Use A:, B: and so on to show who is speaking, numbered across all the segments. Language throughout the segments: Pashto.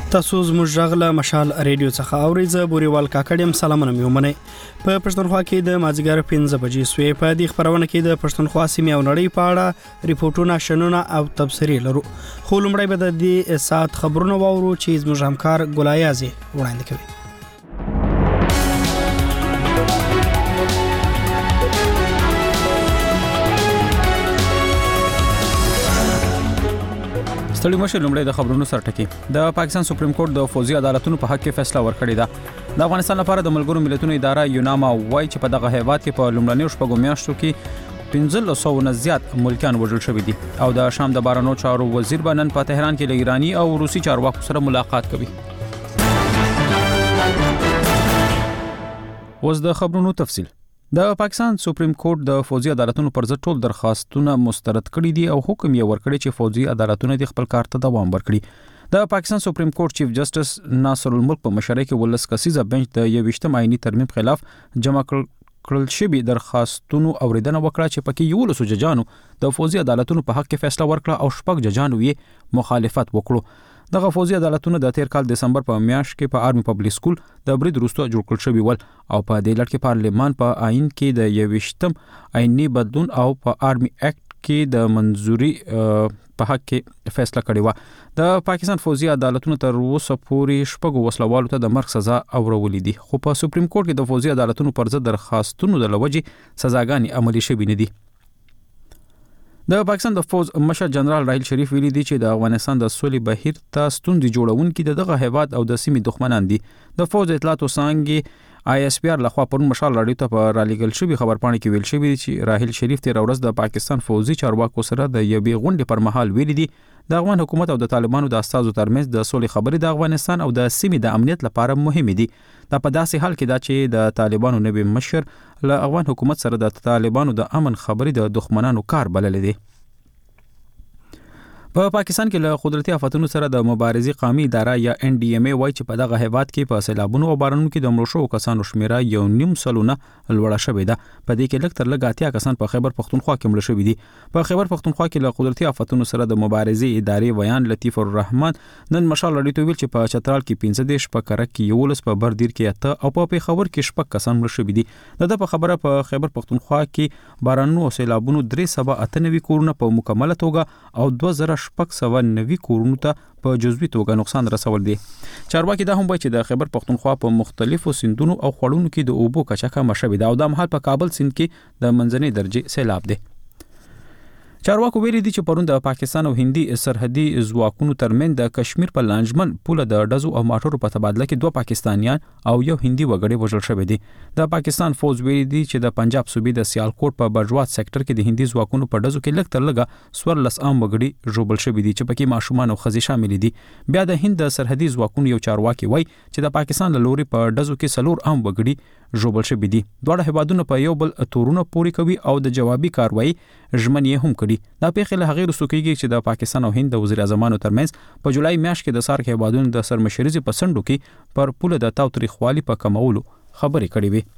A: تاسو زموږ غږ له مشال ریډیو څخه اورئ. زه بوريوال کاکړم. سلامونه مې ومنئ. په پښتونخوا کې د مازیګر 5 بجې سوې په دې خبرونه کې د پښتونخوا سیمې او نړۍ په اړه ریپورتونه، شنونه او تبصرې لرو. خو لومړی به د دې ساعت خبرونه واورو چې زموږ همکار ګلایازي وړاندې کوي.
B: ستړي مشه لومړی د خبرونو سرټکی. د پاکستان سپریم کورټ د فوزي عدالتونو په حق کې فیصله ورکړې ده. د افغانستان لپاره د ملګرو ملتونو اداره یوناما وایي چې په دغه هیواد کې په لومړنیو شپږو میاشتو کې 1500 نه زیات ملکیان وژل شوي دي. او د شام د بهرنیو چارو وزیر به نن په تهران کې له ایرانی او روسي چارواکو سره ملاقات کوي. اوس د خبرونو تفصیل. د پاکستان سپریم کورټ د فوزي عدالتونو پر ضد ټول درخواستونه مسترد کړي دي او حکم یې ورکړی چې فوزي عدالتونه د خپل کار ته دوام ورکړي. د پاکستان سپریم کورټ چیف جسټس ناصر الملک په مشرۍ کې 12 کسیزه بنچ د 21 آئینی ترمیم خلاف جمع کړل شوی درخواستونو اوریدنه وکړه چې پکې 11 ججانو د فوزي عدالتونو په حق کې فیصله ورکړه او 6 ججانو یې مخالفت وکړو. دغه فوزي عدالتونه د تیر کال دسمبر په میاشت کې په آرمي پبلک سکول د برید وروسته جوړ کړل شوی ول او په دې لړ کې پارلمان په آئین کې د 21 آئینی بدلون او په آرمي اکټ کې د منځوري په حق کې فیصله کړې و. د پاکستان فوزي عدالتونو تر اوسه پورې شپږو وسلوالو ته د مرګ سزا اورولې دي، خو په سپریم کورټ کې د فوزي عدالتونو پر ضد درخواستونو د لوجې سزاګانې عملي شوې نه دي. د پاکستان د فوز مشر جنرال راحیل شریف ویلي دی چې د افغانستان د سولې بهیر ته ستوندې جوړونکي دغه هیواد او د سیمې دښمنان دي. د فوز اطلاعاتو څانګې ISPR لخوا پرون مشال راډیو ته په رالیږل شوی خبرپاڼه کې ویل شوی چې راحیل شریف تیر ورځ د پاکستان فوزي چارواکو سره د یوې غونډې پر مهال ویلي دي د افغان حکومت او د طالبانو د استازو ترمنځ د سولې خبرې د افغانستان او د سیمې د امنیت لپاره مهمه دي. دا په داسې حال کې دا چې د طالبانو نوی مشر له افغان حکومت سره د طالبانو د امن خبرې د دښمنانو کار بللې دي. په پاکستان کې له قدرتي آفتونو سره د مبارزې قومي اداره یا NDMA وایي چې په دغه هیواد کې په سیلابونو او بارانونو کې د مړو شوو کسانو شمیره 1.5 لوړه شوې ده. په دې کې لږ تر لږه 80 کسان په خیبر پختونخوا کې مړه شوي دي. په خیبر پختونخوا کې له قدرتي آفتونو سره د مبارزې ادارې ویان لطیف الرحمن نن مشال راډیو ته ویل چې په چترال کې 15 په کرک کې 11 په بردیر کې 8 او په پیښور کې 6 کسان مړه شوي دي. د په خبره په خیبر پختونخوا کې بارانونو او سیلابونو 398 کورونه په مکمله توګه او 2690 کورونو ته په جزوي توګه نقصان رسول دي. چارواکي دا هم وایي چې د خیبر پختونخوا په مختلفو سیندونو او خړونو کې د اوبو کچه کمه شوې ده او د مهال په کابل سیند کې د منځنۍ درجه سیلاب دی. چارواکو ویلي دي چې پرون د پاکستان او هندي سرحدي ځواکونو ترمنځ د کشمیر په لانجمن پوله د ډزو او ماټورو په تبادله کې 2 پاکستانیان او یو هندي وګړي وژل شوی دي. د پاکستان فوج ویلي دي چې د پنجاب صوبې د سیالکوټ په بجوات سېکټر کې د هندي ځواکونو په ډزو کې لږ تر لږه 14 عام وګړي ژوبل شوی دي چې پکې ماشومان او ښځې شامل دي. بیا د هند د سرحدي ځواکونو یو چارواکي وایي چې د پاکستان له لوري په ډزو کې 4 عام وګړي ژوبل شوی دي. دواړه هیوادونه په یو بل تورونه پوري کوي او د جوابي کاروایی ژمنې هم کړي. دا پیښه له هغې وروسته کېږي چې د پاکستان او هند د وزیر اعظمانو ترمنځ په جولای میاشت کې د سارک هیوادونو د سرمشريزي په سندو کې پر پوله د تاوتریخوالي په کمولو خبرې کړې وي.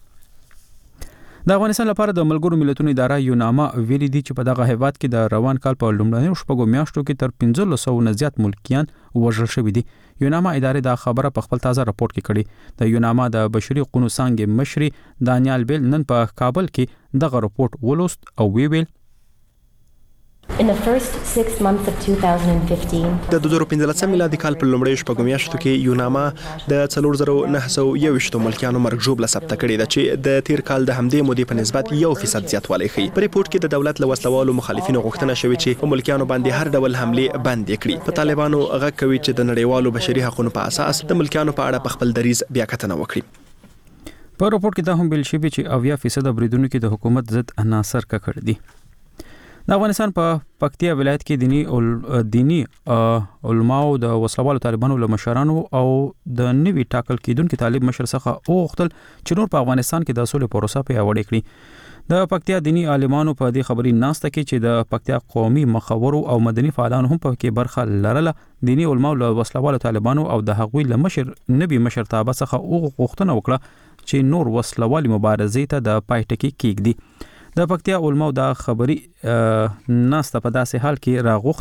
B: د افغانستان لپاره د ملګرو ملتونو اداره یوناما ویلي دي چې په دغه هیواد کې د روان کال په لومړنیو شپږو میاشتو کې تر 1500 نه زیات ملکیان وژل شوي دي. یوناما ادارې دا خبره په خپل تازه راپورټ کې کړې. د یوناما د بشري حقوقو څانګې مشري دانیال بیل نن په کابل کې دغه راپورټ ولوست او ویل
C: In the first 6 months of 2015
D: د 2015 میلادي کال په لومړیو شپږو میاشتو کې یوناما د 4921 ملکیانو مرګ ژوبله ثبت کړې ده چې د تیر کال د همدې مودې په نسبت 1% زیاتوالی ښیي. په ریپورت کې د دولت له وسلوالو مخالفینو غوښتنه شوې چې په ملکیانو باندې هر ډول حملې بندې کړي. په طالبانو غږ کوي چې د نړیوالو بشري حقوقو په اساس د ملکیانو په اړه په خپل دریځ بیا کتنه وکړي.
B: په راپورټ کې دا هم ویل شوی چې 80% بریدونکو کې د حکومت ضد عناصر کړي دي. د افغانستان په پکتیا ولایت کې دینی علماو د وسلوالو طالبانو له مشرانو او د نوي ټاکل کېدونکو طالب مشر څخه وغوښتل چې نور په افغانستان کې د سولې پروسه پیاوړې کړي. د پکتیا دینی عالمانو په دې خبرې ناسته کې چې د پکتیا قومي مخورو او مدني فعالانو هم په کې برخه لرله. دینی علماو له وسلوالو طالبانو او د هغوی له نوي مشرتابه څخه وغوښتنه وکړه چې نور وسلوالي مبارزې ته د پای ټکی کېږدي. د پکتیا علماو دا خبري ناسته په داسې حال کې راغوښتي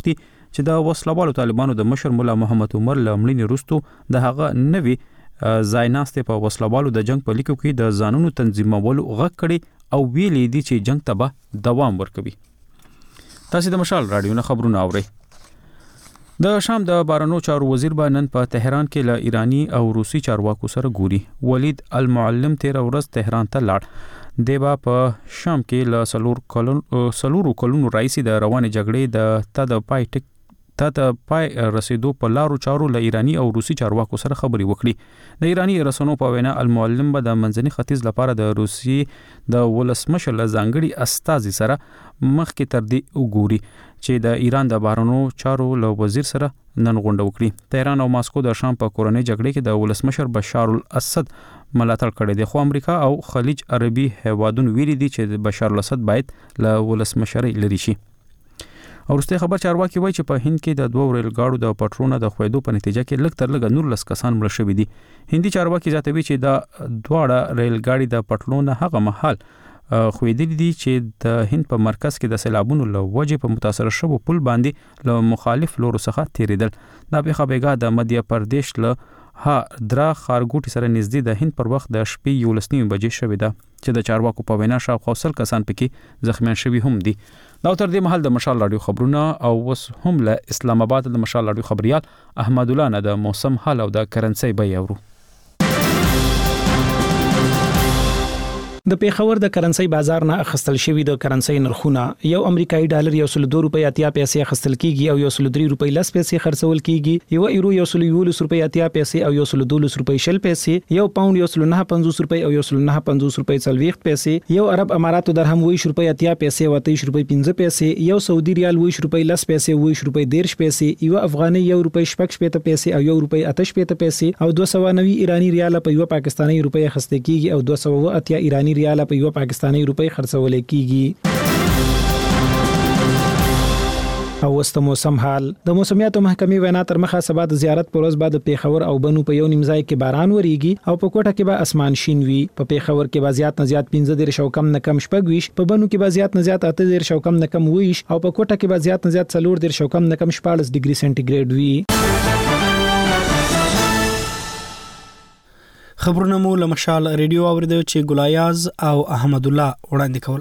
B: چې د وسلوالو طالبانو د مشر مولا محمد عمر لمړینی رستو د هغه نوی ځایناسته په وسلوالو د جنگ په لیکو کې د ځانونو تنظیمولو غږ کړي او ویلي دي چې جنگ ته به دوام ورکوي. تاسو د مشال رادیو نه خبرونه اورئ. د شام د بهرنیو چارو وزیر به نن په تهران کې له ایرانی او روسي چارواکو سره ګوري. ولید المعلم 13 ورځ تهران ته لاړ. دیبا په شام کې له سلورو کلونو رئیس د روانې جګړې د پای رسیدو په لارو چارو له ایرانی او روسي چارواکو سره خبري وکړي. د ایرانی رسنیو په وینا المعلم به د منځني ختیځ لپاره د روسي د ولسمشر له ځانګړي استازي سره مخکې تر دې وګوري چې د ایران د بهرنیو چارو له وزیر سره نن غونډه وکړي. تهران او ماسکو د شام په کورنۍ جګړې کې د ولسمشر بشار الاسد ملاتړ کړی دی، خو امریکا او خلیج عربي هیوادونو ویلي دي چې بشار الاسد باید له ولسمشرۍ لري شي. ورسته خبر چارواکي وایي چې په هند کې د 2 ریل ګاډو د پټرونه د خوېدو په نتیجه کې لږ تر لږه 19 کسان مړه شوي دي. هندي چارواکي زیاتوي چې د 2 ریل ګاډي د پټرونه هغه مهال خوېدلي دي چې د هند په مرکز کې د سیلابونو له وجې په متاثر شوو پل باندې له مخالف لورو څخه تیریدل. دا پیښه بیګا د مدیا پردیش له درا خارګوټي سره نږدې د هند پر وخت د شپې 11 بجې شوې ده چې د چارواکو په وینا شاوخوا 100 کسان پکې زخمیان شوي هم دي. دا تر دې مهال د مشال رادیو خبرونه او وس هم له اسلام آباد د مشال رادیو خبريال احمد الله نه د موسم حال او د کرنسي بیه اورو.
E: د پیښور د کرنسي بازار نه اخستل شوی د کرنسي نرخونه یو امریکایي ډالر 102 روپۍ 80 پیسې اخستل کیږي او 103 روپۍ 10 پیسې خرڅول کیږي. یو یورو 111 روپۍ 80 پیسې او 112 روپۍ 10 پیسې. یو پاوند 109.50 روپۍ او 109.50 روپۍ 40 پیسې. یو عرب اماراتو درهم 20 روپۍ 80 پیسې او 23 روپۍ 15 پیسې. یو سعودي ریال 20 روپۍ 10 پیسې 20 روپۍ 13 پیسې. یو افغاني 1 روپۍ 15 پیسې او 1 روپۍ 88 پیسې او 290 ایرانی ریال په یو پاکستاني روپۍ اخستل کیږي او 280 ایرانی ریال په یو پاکستاني روپۍ خرڅول کیږي. او وست موسم حال د موسمیاتو محکمې وینا تر مخه سبا د زیارت پر ورځ بعد پیښور او بنو په یو نیمځای کې باران وریږي او په کوټه کې به اسمان شین وي. په پیښور کې به زیات نه زیات 15 او کم نه کم 20، په بنو کې به زیات نه زیات 8 او کم نه کم 20 او په کوټه کې به زیات نه زیات 14 او کم نه کم 14 ډیګري سنټیګریډ وي.
A: خبرونه مو له مشال ریډیو اوریدو چې ګلایاز او احمد الله وړاندې کول.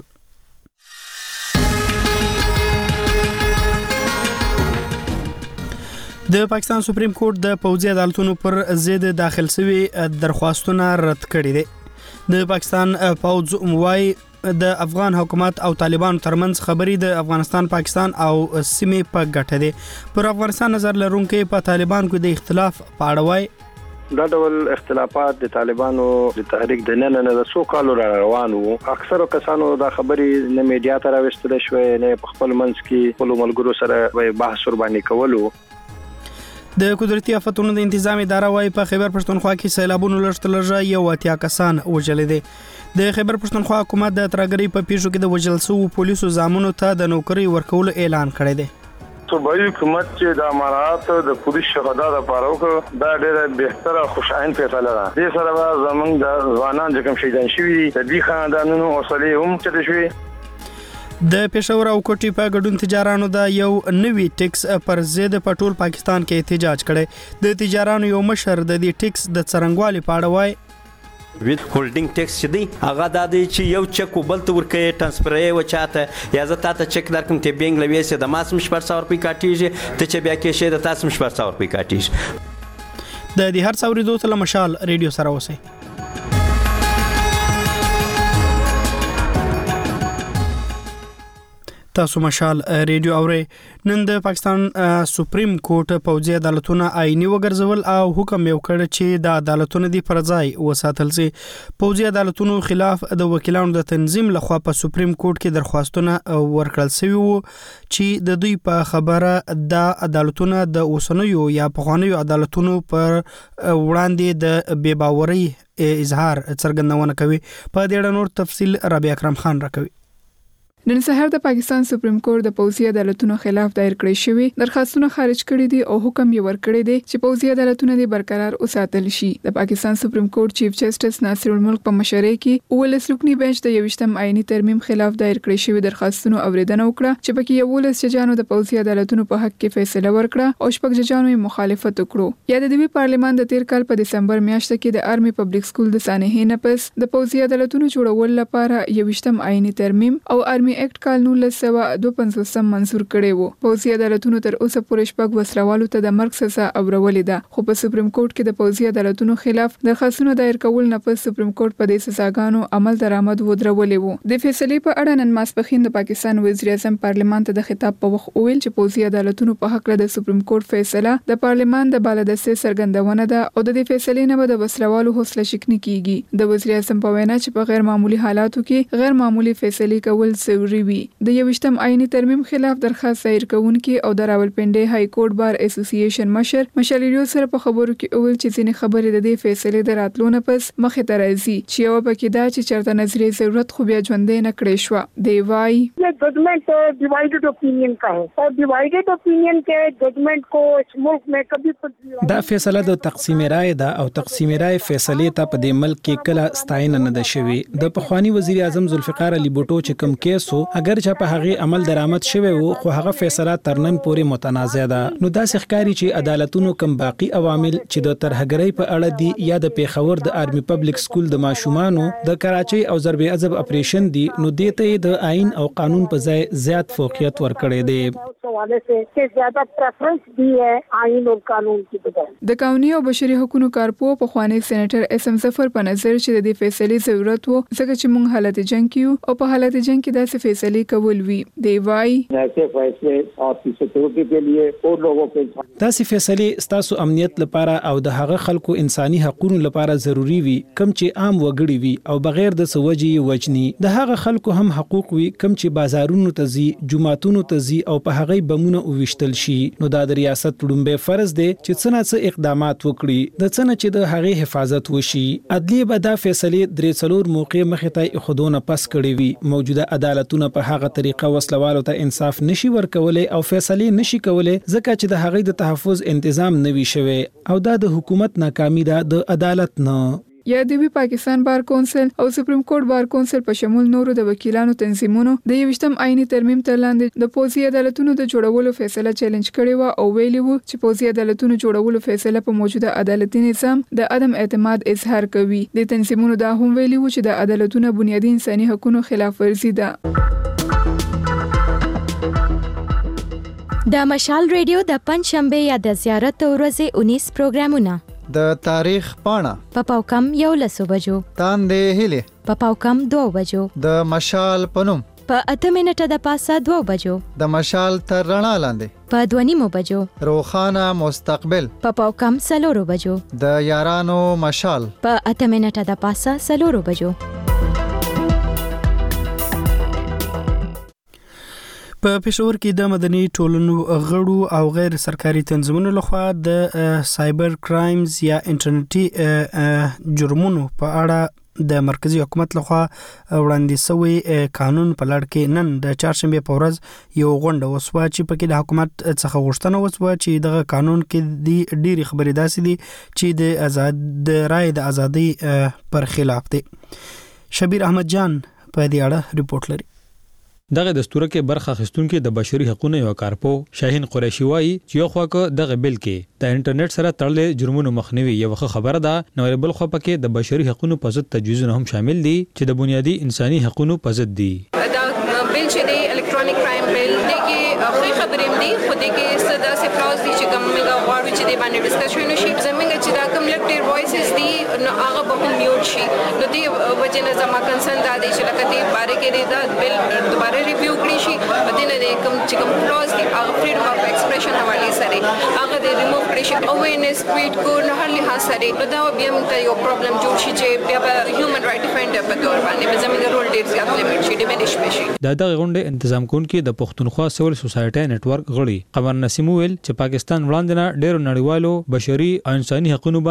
A: د پاکستان سپریم کورټ د پوځي عدالتونو پر ضد داخل شوی درخواستونه رد کړي دي. د پاکستان پوځ موای د افغان حکومت او طالبانو ترمنځ خبري د افغانستان پاکستان او سیمې په ګټه دي. پر افغانستان نظر لرونکي په طالبان کې د اختلاف پاړوي.
F: دا ډول اختلافات د طالبانو د تحریک د نن د څو کالو روان وو. اکثره کسانو دا خبري نه میډیا ته راوستل شوې نه په خپل منځ کې خپل ملګرو سره بحث ور باندې کولو.
A: د قدرتي آفتونو د تنظیم اداره وايي په خیبر پښتونخوا کې سیلابونو لړل یو 80 کسان وژل دي. د خیبر پښتونخوا حکومت د ترګری په پیښو کې د وژل شوو پولیسو ځامنو ته د نوکری ورکول اعلان کړی دی.
G: صوبایي حکومت چې د امارات د پولیس شهدا لپاره وکړ دا ډېره بهتره خوشاین فیصله ده. دې سره زمونږ د ځوانان چې کوم شهیدان شوي د دې خاندانونو حوصله هم چته شوي.
A: د پېښور او کوټي په ګډون تجارانو دا یو نوی ټیکس پر ضد په ټول پاکستان کې احتجاج کړي. د تجارانو یو مشر د دې ټیکس د څرنګوالي په اړه وایي
H: ویت هولډینګ ټیکس چې دی هغه د دې چې یو چک وبل ته ورکې ټرانسفرې و چاته یا زه تاسو چک درکم ته بینګ لوي سه د ماسم 400 روپۍ کاټیږي ته چې بیا کې شه د تاسو 400 روپۍ کاټیږي.
A: د دې هر څوري دوه تل مشال ریډیو سره اوسئ. تاسو مشال ریډیو اورئ. نن د پاکستان سپریم کورټ پوځي عدالتونه آئینی وګرځول او حکم یې وکړ چې د عدالتونو دی پر ځای وساتل شي. پوځي عدالتونو خلاف د وکیلانو د تنظیم لخوا په سپریم کورټ کې درخواستونه ورکړل شوي وو چې د دوی په خبره د عدالتونو د اوسنیو یا پخوانیو عدالتونو پر وړاندې د بے باورۍ اظهار څرګندونه کوي. په دې اړه نور تفصیل رابعه اکرم خان راکوي.
I: نن سهار د پاکستان سپریم کورټ د پوځي عدالتونو خلاف دایر کړی شوی درخواستونه خارج کړي دي او حکم یې ورکړی دی چې پوځي عدالتونه د برقرار وساتل شي. د پاکستان سپریم کورټ چیف جسټس ناصر الملک په مشرۍ کې 19 رکنی بنچ د 21م آئینی ترمیم خلاف دایر کړی شوی درخواستونو اوریدنه وکړه چې پکې 19 ججانو د پوځي عدالتونو په حق کې فیصله ورکړه او شپږ ججانو یې مخالفت وکړو. یا د دوی پارلیمان د تیر کال په دسمبر میاشت کې د آرمي پبلک سکول د سانحې نه پس د پوځي عدالتونو جوړول لپاره 21م آئینی ترمیم او آرمي اکټ کال 1952 منظور کړي وو. پوځي عدالتونو تر اوسه پورې شپږ وسروالو ته د مرګ سزا اورولې ده، خو په سپریم کورټ کې د پوځي عدالتونو خلاف درخواستونه دایر کول نه پس سپریم کورټ په دې سزاګانو عمل درآمد ودرولې وو. د فیصلې په اړه نن ماسپښین د پاکستان وزیر اعظم پارلیمان ته د خطاب په وخت وویل چې پوځي عدالتونو په حق د سپریم کورټ فیصله د پارلیمان د بالادستې څرګندونه ده او د دې فیصلې نه به د وسلوالو حوصله شکني کیږي. د وزیر اعظم په وینا چې په غیر معمولی حالاتو کې غیر معمولی فیصلې کول ضروري وي. د 21م آئینی ترمیم خلاف درخواست دایر کوونکي او د راولپنډي های کورټ بار اسوسییشن مشر مشالیو سره په خبرو کې اول چې ځینې خبرې د دې فیصلې د راتلو نه پس مخې ته راځي چې یو پکې دا چې چرته نظریه ضرورت خو بیا ژوندې نه کړې شو. دی وايي
J: judgment divided opinion का है और डिवाइडेड ओपिनियन के जजमेंट को इस मुल्क में कभी
E: دا فیصله د تقسیم رائے ده او تقسیم رائے فیصله ته په دې ملک کې کله ستاینه نه ده شوی. د پخوانی وزیر اعظم ذوالفقار علي بوټو چې کوم کیس وو اگر چې په هغه عمل درآمد شوی وو خو هغه فیصله ترنن پورې متنازع ده. نو دا ښکاری چې عدالتونو کم باقی عوامل چې د ترهګرۍ په اړه دي یا د پیښور د آرمي پبلک سکول د ماشومانو د کراچۍ او ضرب عضب اپریشن دي نو دته د آئین او قانون په ځای زیات فوقیت ورکړي دي.
J: حوالے سے کہ زیادہ پریفرنس دی ہے آئین اور قانون کی بجائے.
I: د قانوني او بشري حقوقو کارپو په خوانی سېنیټر اس ام ظفر په نظر چې د دې فیصلې ضرورت وو ځکه چې موږ حالت جنگ کیو او په حالت جنگ کې داسې فیصلې کول وی. دی وايي
J: ایسے فیصلے آپ کی سکیورٹی کے لیے اور لوگوں کے
E: داسې فیصلې ستاسو امنیت لپاره او د هغه خلکو انساني حقوقو لپاره ضروری وي کم چې عام وګړي وي او بغیر د سوجي وجني د هغه خلکو هم حقوق وي کم چې بازارونو ته ځي جمعاتونو ته ځي او په هغه بمونه وویشتل شي. نو دا د ریاست لومبه فرض دی چې څنګه اقدامات وکړي د څنګه چې د هغه حفاظت وشي. عدلیه به دا فیصله درې څلور موقع مخې ته خودونه پس کړي وي. موجوده عدالتونه په هغه طریقه وسلوالو ته انصاف نشي ورکولای او فیصله نشي کولای ځکه چې د هغه د تحفظ تنظیم نوي شوی او دا د حکومت ناکامی ده د عدالت نه.
I: یا د پاکستان بار کونسل او سپریم کورټ بار کونسل په شمول نورو د وکیلانو تنظیمونو د 21م آئینی ترمیم تر لاندې د پوځي عدالتونو د جوړولو فیصله چیلنج کړې و او ویلي وو چې پوځي عدالتونو جوړولو فیصله په موجوده عدالتي نظام د عدم اعتماد اظهار کوي. د تنظیمونو دا هم ویلي وو چې د عدالتونو بنیادی انساني حقوقو خلاف ورزي ده.
K: د مشال ریډیو د پنځشنبه یا د زیارت ورځې 19 پروګرامونه
L: د تاریخ پاڼه
K: په پاوکم 11 بجو
L: تاندې هلي
K: په پاوکم 2 بجو
L: د مشال پنوم
K: په 8 منټه د پاسه 2 بجو
L: د مشال تر رڼا لاندې
K: په 2:30 بجو
L: روخانه مستقبل
K: په پاوکم 4 بجو
L: د یارانو مشال
K: په 8 منټه د پاسه 4 بجو.
A: په پېښور کې د مدني ټولنو غړو او غیر سرکاري تنظیمونو لخوا د سایبر کرایمز یا انټرنیټي جرمونو په اړه د مرکزی حکومت لخوا وړاندې شوی قانون په لړ کې نن د چهارشنبه په ورځ یو غونډه وسوه چې پکې د حکومت څخه غوښتنه وسوه چې دغه قانون کې د ډېری خبرې داسې دي چې د آزاد رائے د ازادي پر خلاف دي. شبیر احمد جان په دې اړه ریپورت لري.
B: دغه دستور کې برخه اخیستونکو د بشري حقوقو یو کارپو شاهین قریشی وایي چې یو خواکه دغه بل کې د انټرنیټ سره تړلې جرمونو مخنیوي یو خبره ده، نو بل خو پکې د بشري حقوقو په ضد تجویزونه هم شامل دي چې د بنیادی انساني حقوقو په ضد دي.
M: دا بل چې دی الکترونیک کرایم بل دی کې خو خبرې دي خو د کې صدا سي فلاوز دي چې کوم غواړو چې د باندې ډسکشن وشي زمونږ چې دا کوم لکټیر وایسز دي نو هغه به میوټ شي. نو دی وجنه زما کنسرن دا دی چې لکه دې باره کې دا بل دوباره ریویو کړی شي په دې نه کوم چې کوم فلاوز دي هغه فریډم اف ایکسپریشن حواله سره هغه دې ریموو کړی شي او وینس کویټ کو نه هر لحاظ سره نو دا بیا موږ یو پرابلم جوړ شي چې بیا به هیومن رائټ ډیفندر په تور باندې به زموږ رول ډیر زیات لیمټ شي ډیمینش شي.
B: دغه غونډه تنظیم کوونکي د پښتونخوا سیول سوسایټي نتورک غړي قمر نسیم ویل چې پاکستان وړاندې ډېر نړیوالو بشري او انساني حقوقو باندې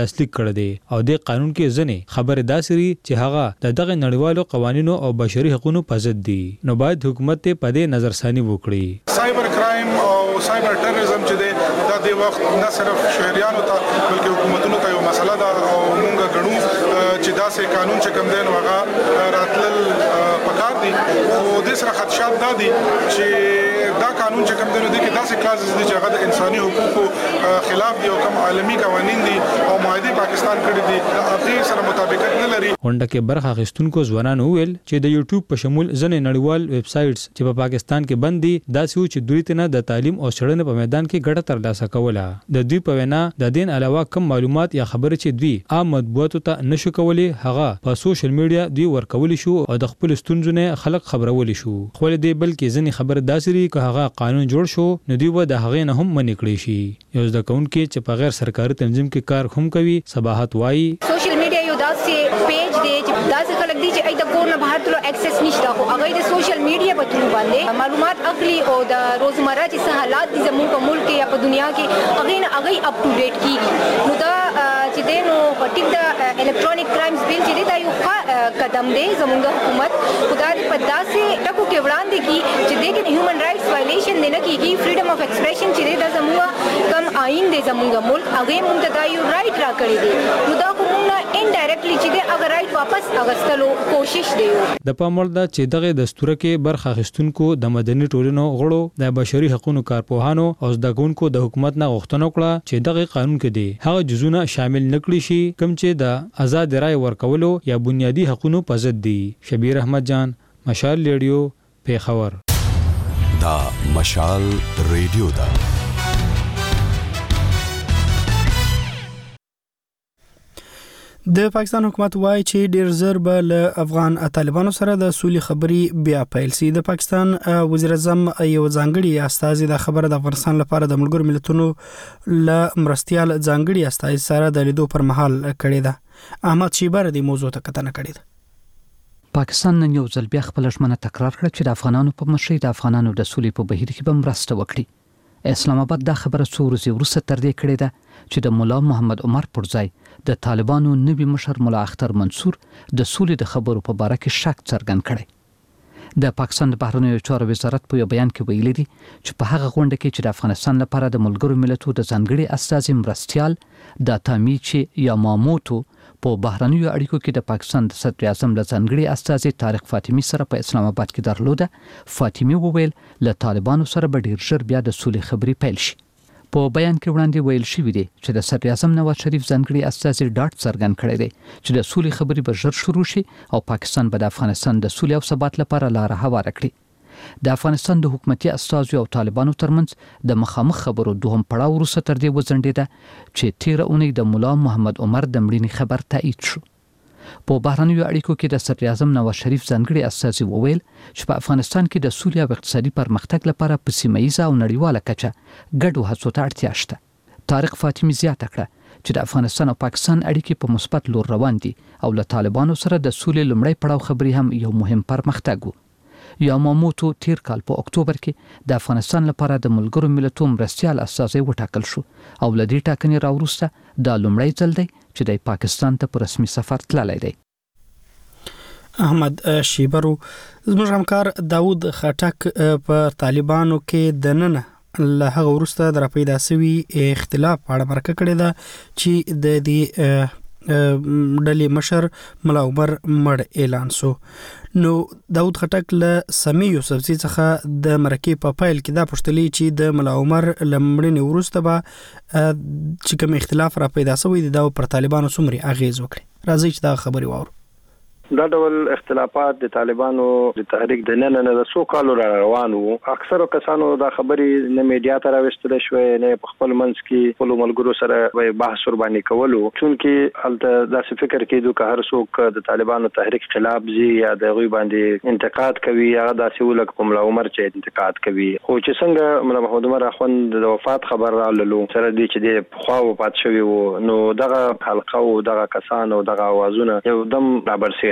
N: لاسلیک کړی دی او د قانون کې ځنې خبره داسري چې هغه دغه نړیوالو قوانینو او بشري حقوقو په ضد دي نو باید حکومت ته په دې نظرثاني وکړي.
O: سایبر کرائم او سایبر ټیرریزم چې د دې وخت نه صرف شهريانو ته بلکې حکومتونو ته یو مسله ده او موږ غنو چې داسې قانون چې کوم دی نو هغه راتلل پکار دي او د سره خدشات دا دي چې دا قانون چې کوم دی نو د کې داسې کلازز دي چې هغه د انساني حقوقو خلاف دي او کوم عالمي قوانين دي او معاهده پاکستان کړی دي هغه سره مطابقت نه لري.
N: غونډه کې برخه اخیستونکو ځوانانو ویل چې د یوټیوب په شمول ځنې نړیوال ویب سایټس چې په پاکستان کې بند دي داسې و چې دوی ته د تعلیم او څېړنې په میدان کې ګټه ترلاسه کوله. د دوی په وینا د دین علاوه کم معلومات یا خبره چې دوی عام مطبوعاتو ته نشو کولی هغه په سوشل میډیا دوی ورکول شو او د خپل ستونزو نه خلک خبرول شو. خو دې بلکې ځنې خبره داسري که هغه قانون جوړ شو نو دوی و د هغه نه هم منې کړی شي. یو ځکه چې په غیر سرکاري تنظیم کې کار هم کوي صباحت وایي
P: سوشل میډیا یو داسې پیج دی چې داسې خلک دي چې ای د کور نه بهر تلو اکسس نشته خو هغه د سوشل میډیا په تور باندې معلومات اخلي او د روزمره چې څه حالات دي زموږ په ملک یا په دنیا کې هغه اپ ټو ډیټ کیږي. نو دا چې دینو پټیک د الکترونیک کرایمز بیل چې دا یو قدم دی زموږ حکومت خدای په داسې ټکو کې وړاندې کی چې د هیومن رائټس وایلیشن نه کیږي. فریډم اف ایکسپریشن چې دا زموږ کم آئین دی زموږ ملک هغه موږ ته یو رائټ را کړی دی نو دا کومه انډایرکټلی چې هغه رائټ واپس اغستلو کوشش دی.
N: د پاموړ د چې دغه دستور کې برخه اخیستونکو د مدني ټولنو غړو د بشري حقوقو کارپوهانو او زدهکونکو د حکومت نه غوښتنه وکړه چې دغه قانون کې دي هغه جزونه شامل نکړي شي کوم چې د آزاد رائے ورکولو یا بنیادی حقوقو په ضد دي. شبیر احمد جان مشال ریډیو پیښور.
Q: دا مشال ریډیو دا
A: د پاکستان حکومت وایي چې ډیر زر به له افغان طالبانو سره د سولې خبري بیا پیل سي. د پاکستان وزیر اعظم یو ځانګړي استازي د خبره د افغانستان لپاره د ملګرو ملتونو له مرستيال ځانګړي استازي سره د لیدو پر مهال کړی ده. احمد شیبر د موضوع ته کتنه کړې ده.
R: پاکستان نن یو ځل بیا خپل ژمنه تکرار کړه چې د افغانانو په مشرۍ د افغانانو د سولې په بهیر کې به مرسته وکړي. اسلام آباد دا خبره څو ورځې وروسته تر دې کړې ده چې د مولا محمد عمر پر ځای د طالبانو نوي مشر مولا اختر منصور د سولې د خبرو په باره کې شک څرګند کړی. د پاکستان د بهرنیو چارو وزارت په یو بیان کې ویلي دي چې په هغه غونډه کې چې د افغانستان لپاره د ملګرو ملتونو د ځانګړي استازي مرستيال د تامیچ یا ماموتو په بهرنیو اړیکو کې د پاکستان د صدر اعظم له ځانګړي استازي طارق فاطمی سره په اسلام آباد کې درلوده. فاطمی وویل له طالبانو سره به ډیر ژر بیا د سولې خبري پیل شي. په بیان کې وړاندې ویل شوی دی چې د صدر اعظم نواز شریف ځانګړي استازي ډاټ څرګند کړی دی چې د سولې خبري به ژر شروع شي او پاکستان به د افغانستان د سولې او ثبات لپاره لار هواره کړي. د افغانستان د حکومتي استازو او طالبانو ترمنځ د مخامخ خبرو دوهم پړاو وروسته تر دې وځنډېده چې تیر اونۍ د مولا محمد عمر د مړینې خبر تایید شو. په بهرنیو اړیکو کې د صدر اعظم نواز شریف ځانګړي استازي وویل چې په افغانستان کې د سولې او اقتصادي پرمختګ لپاره په سیمه ییزه او نړیواله کچه ګډو هڅو ته اړتیا شته. طارق فاطمی زیاته کړه چې د افغانستان او پاکستان اړیکې په مثبت لور روان دي او له طالبانو سره د سولې لومړی پړاو خبري هم یو مهم پرمختګ و. یاماموتو تیر کال په اکتوبر کې د افغانستان لپاره د ملګرو ملتونو مرستيال استازي وټاکل شو او له دې ټاکنې راوروسته دا لومړی ځل دی چې د پاکستان ته په رسمي سفر تللی دی.
A: احمد شیبرو زموږ همکار داود خټک په طالبانو کې د نن له هغه وروسته د راپیدا سوي اختلاف په اړه مرکه کړې ده چې د دې ډلې مشر مولا عمر مړ اعلان سو. نو داود خټک له سمی یوسفزي څخه د مرکې په پایل کې دا پوښتلې چې د مولا عمر لمړنې وروسته به چې کوم اختلاف را پیدا شوی دی دا پر طالبانو څومره اغیز وکړي. راځي چې دا خبري واورو.
F: دا ډول اختلافات د طالبانو د تحریک د نن نه د سو کالو را روان وو. اکثرو کسانو دا خبرې نه میډیا ته راوستل شوې نه په خپل منځ کې خپل ملګرو سره بحث ور باندې کولو چونکې هلته داسې فکر کېدو که هر څوک د طالبانو تحریک خلاف زی یا د غوي باندې انتقاد کوي هغه داسې ولک په مولا عمر چې انتقاد کوي. خو چې څنګه مولا محمد عمر اخوند د وفات خبر راغلو سره دی چې د خوا وفات شوی وو نو دغه حلقه او دغه کسان او دغه اوازونه یو دم رابر سیر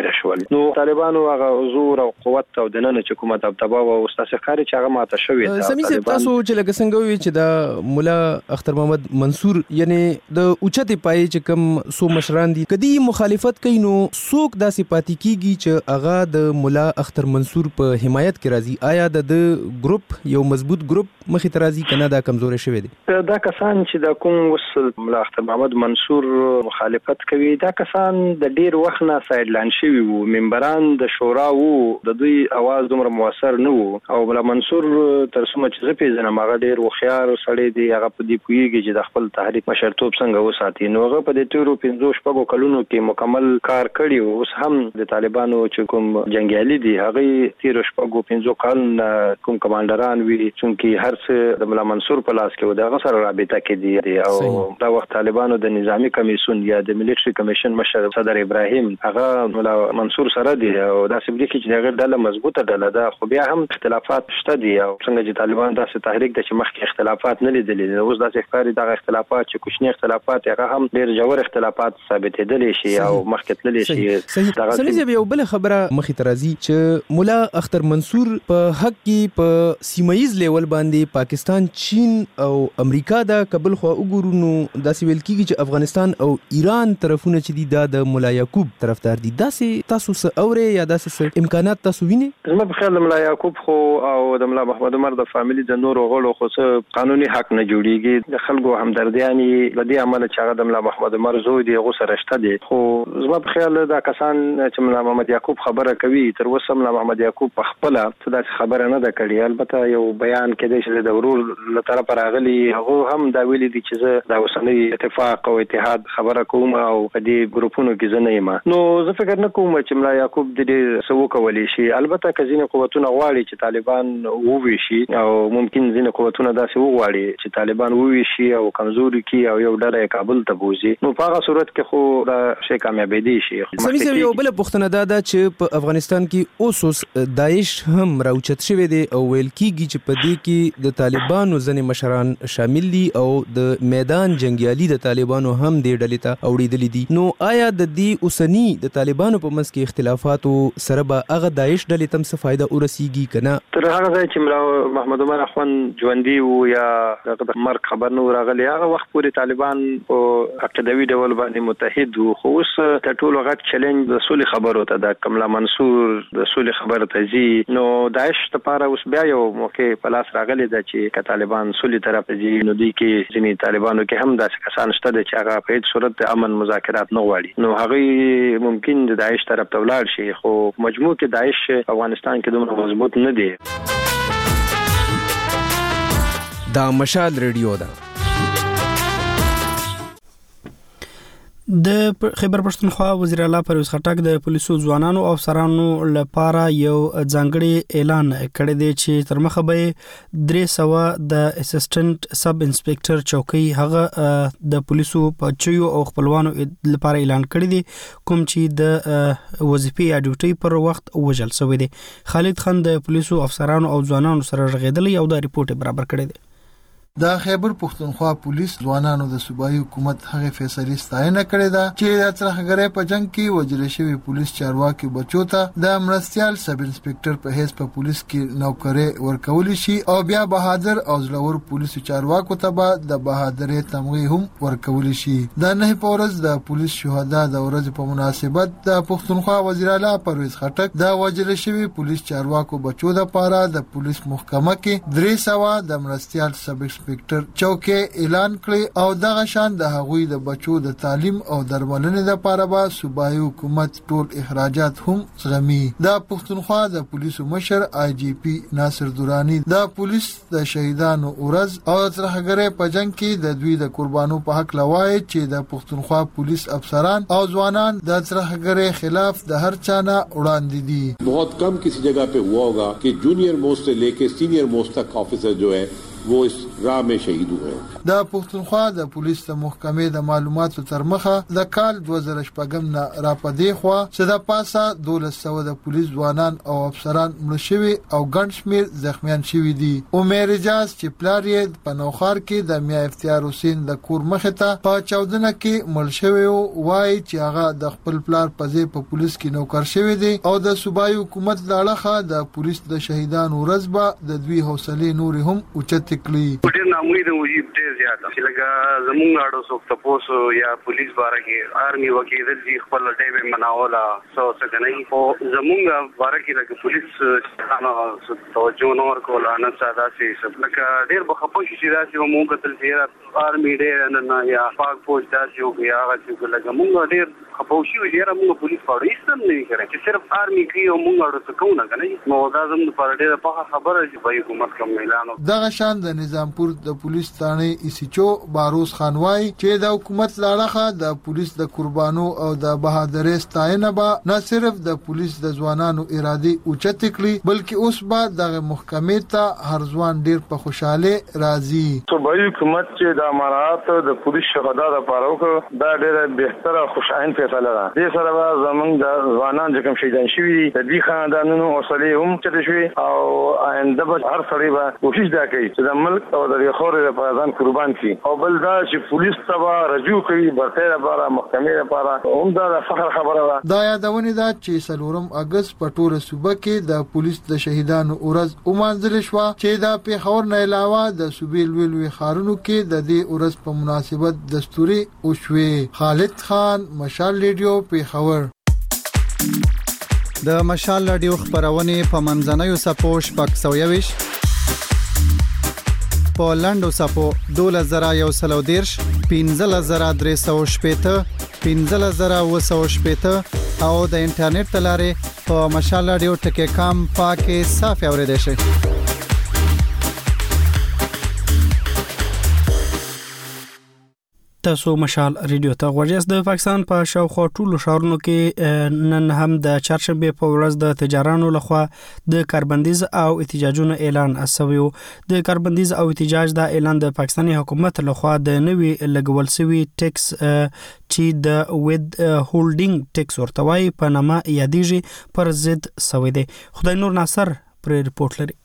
F: تیر شول. نو طالبانو هغه زور او قوت او د نن چې کومه دبدبه او استاسه خاري چې هغه ماته شوې ده.
S: سمي تاسو چې لکه څنګه وی چې دا مولا اختر محمد منصور یعنی د اوچته پای چې کم سو مشران دي کدي مخالفت کوي نو څوک داسې پاتې کیږي چې هغه د مولا اختر منصور په حمایت کې راځي؟ آیا د ګروپ یو مضبوط ګروپ مخې ته راځي کنه دا کمزوري شوی دي؟
F: دا کسان چې د کوم وصل مولا اختر محمد منصور مخالفت کوي دا کسان د ډیر وخت نه سایډلاین شوی وو، ممبران د شورا وو، د دوی आवाज دومره موثر نه وو او مولا منصور تر څومره چې زه پیژنم هغه ډیر وخیار سړی دی، هغه په دې پوهیږي چې د خپل تحریک مشرتوب څنګه وساتي. نو هغه په دې تیرو 15 کلونو کې مکمل کار کړی او اوس هم د طالبانو چې کوم جنگیالي دي هغه تیرو 15 کال کوم کمانډران وی چې هر څه د مولا منصور په لاس کې و دغه سره رابطه کې دي او دا وخت طالبانو د نظامی کمیسیون یا د ملټری کمیشن مشر صدر ابراهیم هغه مولا منصور سره دی او دا سبب کې چې هغه ډله مضبوطه ډله ده، خو بیا هم اختلافات شته دي او څنګه چې طالبان داسې تحریک د چې مخکې اختلافات نه لیدلې اوس داسې ښکاري دغه اختلافات چې کوچني اختلافات هغه هم ډېر ژور اختلافات ثابتېدلی شي او مخکې تللی شي.
S: سمې یو بل خبره مخې ته راځي چې مولا اختر منصور په حق کې په سیمایز لیول باندې پاکستان، چین او امریکا دا قبل خو وګورو نو داسې ویل کیږي چې افغانستان او ایران طرفونه چې دي دا د مولا یعقوب طرفدار دي. داسې تاسو څه اوري یا داسې امکانات تاسو ویني؟
F: زما په خیال د مولا یعقوب خو او د مولا محمد عمر د فامیلی د نورو غړو خو څه قانوني حق نه جوړیږي، د خلکو همدردیاني لدی عمل چې هغه د مولا محمد عمر زوی دی غو سره شته دي. خو زما په خیال دا کسان چې مولا محمد یعقوب خبره کوي تر اوسه مولا محمد یعقوب په خپل څه خبره نه ده کړې، البته یو بیان کې چې د ورور له طرف راغلی هغه هم دا ویلي دي چې زه د اوسنۍ اتفاق او اتحاد خبره کوم او په دې ګروپونو کې زه نه یم. نو زه فکر نه کوم چې مولا یعقوب د دې څه کولی شي، البته که ځینې قوتونه غواړي چې طالبان وویشي او ممکن ځینې قوتونه داسې وغواړي چې طالبان وویشي او کمزوري کی او یو ډله کابل ته بوزي، نو په هغه صورت کې خو دا شی کامیابېدی شي.
S: سمې یو بل پوښتنه ده چې په افغانستان کې اوس داعش هم راوچت شوی دی او ویل کیږي چې په دې کې د طالبانو ځنې مشران شامل دي او د میدان جنگیالي د طالبانو هم دې ډلې ته اوړېدلې دي. نو آیا د دې اوسنی د طالبانو په منځ کې اختلافاتو سره به هغه داعش ډلې ته څه فائدہ ورسیږي کنه؟
F: تر هغه ځای چې مولا محمد عمر اخوان ژوندي وو یا د مرګ خبر نه راغلی هغه وخت پورې طالبان په عقیدوي ډول باندې متحد وو، خو اوس تر ټولو غټ چیلنج د سولې خبرو ته د مولا منصور د سولې خبره ته ځي. نو داعش لپاره اوس بیا یو موقع په لاس راغلی ده چې طالبان سولې طرف ځي، نو دوی کې ځینې طالبانو کې هم داسې کسان شته چې هغه په هیڅ صورت د امن مذاکرات نه غواړي، نو هغه ممکن د داعش طرف ته ولاړ شي، خو مجموع کې داعش افغانستان کې دومره مضبوط نه دی.
S: دا مشال ریډیو ده.
A: د خیبر پښتونخوا وزیر اعلی پرویز خټک د پولیسو ځوانانو او افسرانو لپاره یو ځانګړی اعلان کړی دی چې تر مخه به 300 د اسسټنټ سب انسپکټر چوکۍ هغه د پولیسو په چيو او خپلوانو لپاره اعلان کړی دی کوم چې د وظیفې یا ډیوټي پر وخت وژل شوی دی. خالد خان د پولیسو افسرانو او ځوانانو سره رغیدلی یو د ریپورت برابر کړی دی.
T: د خیبر پښتونخوا پولیس ځوانانو د صوبایي حکومت هغه فیصله ستاینه کړې ده چې د ترخګرې په جنگ کې وژل شوی پولیس چارواکي بچو ته د مرستيال سب انسپکټر په هیڅ په پولیس کې نوکري ورکول شي او بیا بهادر او زلور پولیس چارواکو ته به د بهادرۍ تمغه هم ورکول شي. د نه پورز د پولیس شهدا د ورځ په مناسبت د پښتونخوا وزیر اعلی پرویز خټک د وژل شوی پولیس چارواکو بچو د پاره د پولیس محکمه کې 300 د مرستيال سب انسپکټر چوکۍ اعلان کړی او دغه شان د هغوی د بچو د تعلیم او درملنې لپاره به صوبایي حکومت ټول اخراجات هم زغمي. د پښتونخوا د پولیسو مشر آی جی پی ناصر دورانی د پولیس د شهیدانو ورځ او ترخګرې په جنگ کې د دوی د قربانو په حق لوای چې د پښتونخوا پولیس افسران او ځوانان د ترخګرې خلاف د هر چانه وړاندې دي.
U: बहुत कम किसी जगह पे हुआ होगा कि जूनियर मोस्ट से लेके सीनियर मोस्ट तक ऑफिसर जो है वो इस राह में शहीद हुए।
T: د پښتونخوا د پولیس د محکمې د معلوماتو تر مخه د کال 2014 نه را پدې خوا چې د پاسه 1200 د پولیس ځوانان او افسران مړ شوي او ګڼ شمېر زخمیان شوي دي. عمر اجاز چې پلار یې په نوخار کې د میا افتیار حسین د کور مخې ته په 14 کې مړ شوی وای چې هغه د خپل پلار په ځای په پولیس کې نوکر شوی دی او د صوبایي حکومت لاړه د پولیس د شهیدانو ورځ به د دوی حوصله نور هم اوچت کړي.
F: ډیر ناموړي د وجود ډیر زیاته چې لکه زمونږ اړو څوک تاسو یا پولیس باره کې آرمي وکیل دي خپل ټیب مناوله څه کني او زمونږ باره کې لکه پولیس انا توجه نور کوله نه ساده سي لکه ډیر بخښو چې داسې مو قتل زیات آرمي ډیر نه یا پاک فوج داسې او یا هغه لکه مونږ ډیر خپوشي ډیر موږ پولیس پاره ایستم نه کړی چې صرف آرمي کې او موږ اړو څه کوو نه کني نو دا زموږ پر ډیر په خبره چې په حکومت کوم اعلان
T: دغه شان د نظامپور د پولیس ثانه ایسیچو باروس خانوای چې د حکومت لاړه د پولیس د قربانو او د بهادرۍ ستاینه به نه صرف د پولیس د ځوانانو ارادي اوچت کړي بلکې اوس به د محکمې ته هر ځوان ډیر په خوشاله راځي.
G: صوبایي حکومت چې د امارات د پولیس شهدا لپاره وکړ دا ډیره بهتره خوشاین فیصله ده. دې سره زمونږ د ځوانان چې کوم شهیدان شوي دي د دې خاندانونو حوصله هم چت شوي او آینده به هر سړی به کوشش دا کوي چې د ملک او د خور لپاره ځان قربان کړي او بل دا چې پولیس ته رجوع کوي برته لپاره محکمې لپاره هم دا فخر خبره ده.
T: دا یادونه ده چې 4 اگست په ټوله صوبه کې د پولیس د شهیدانو ورځ ومانځل شو چې د پیښور نه علاوه د صوبې لوی خارونو کې د دې ورځ په مناسبت دستوري او شوي. خالد خان مشال ریډیو پیښور.
L: د مشال رادیو خبرونه په منځنوي سپو شپږ 120 په لاندو سپو 2113 15310 15310 او د انټرنیټ تلاره په مشال رادیو ټکی.com پاکه صاف اوریدئ شئ.
A: تاسو مشال ریډیو ته غوړیاست. د پاکستان په شاوخوا ټولو ښارونو کې نن هم د چهارشنبه په ورځ د تجارانو لخوا د کاربندیز او احتجاجونو اعلان اسوي. د کاربندیز او احتجاج د اعلان د پاکستاني حکومت لخوا د نوي لګول سوي ټیکس چې د وید هولډینګ ټیکس ورتوي په نامه یادېږي پر ضد سوي دي. خدای نور ناصر پر ریپورت لري.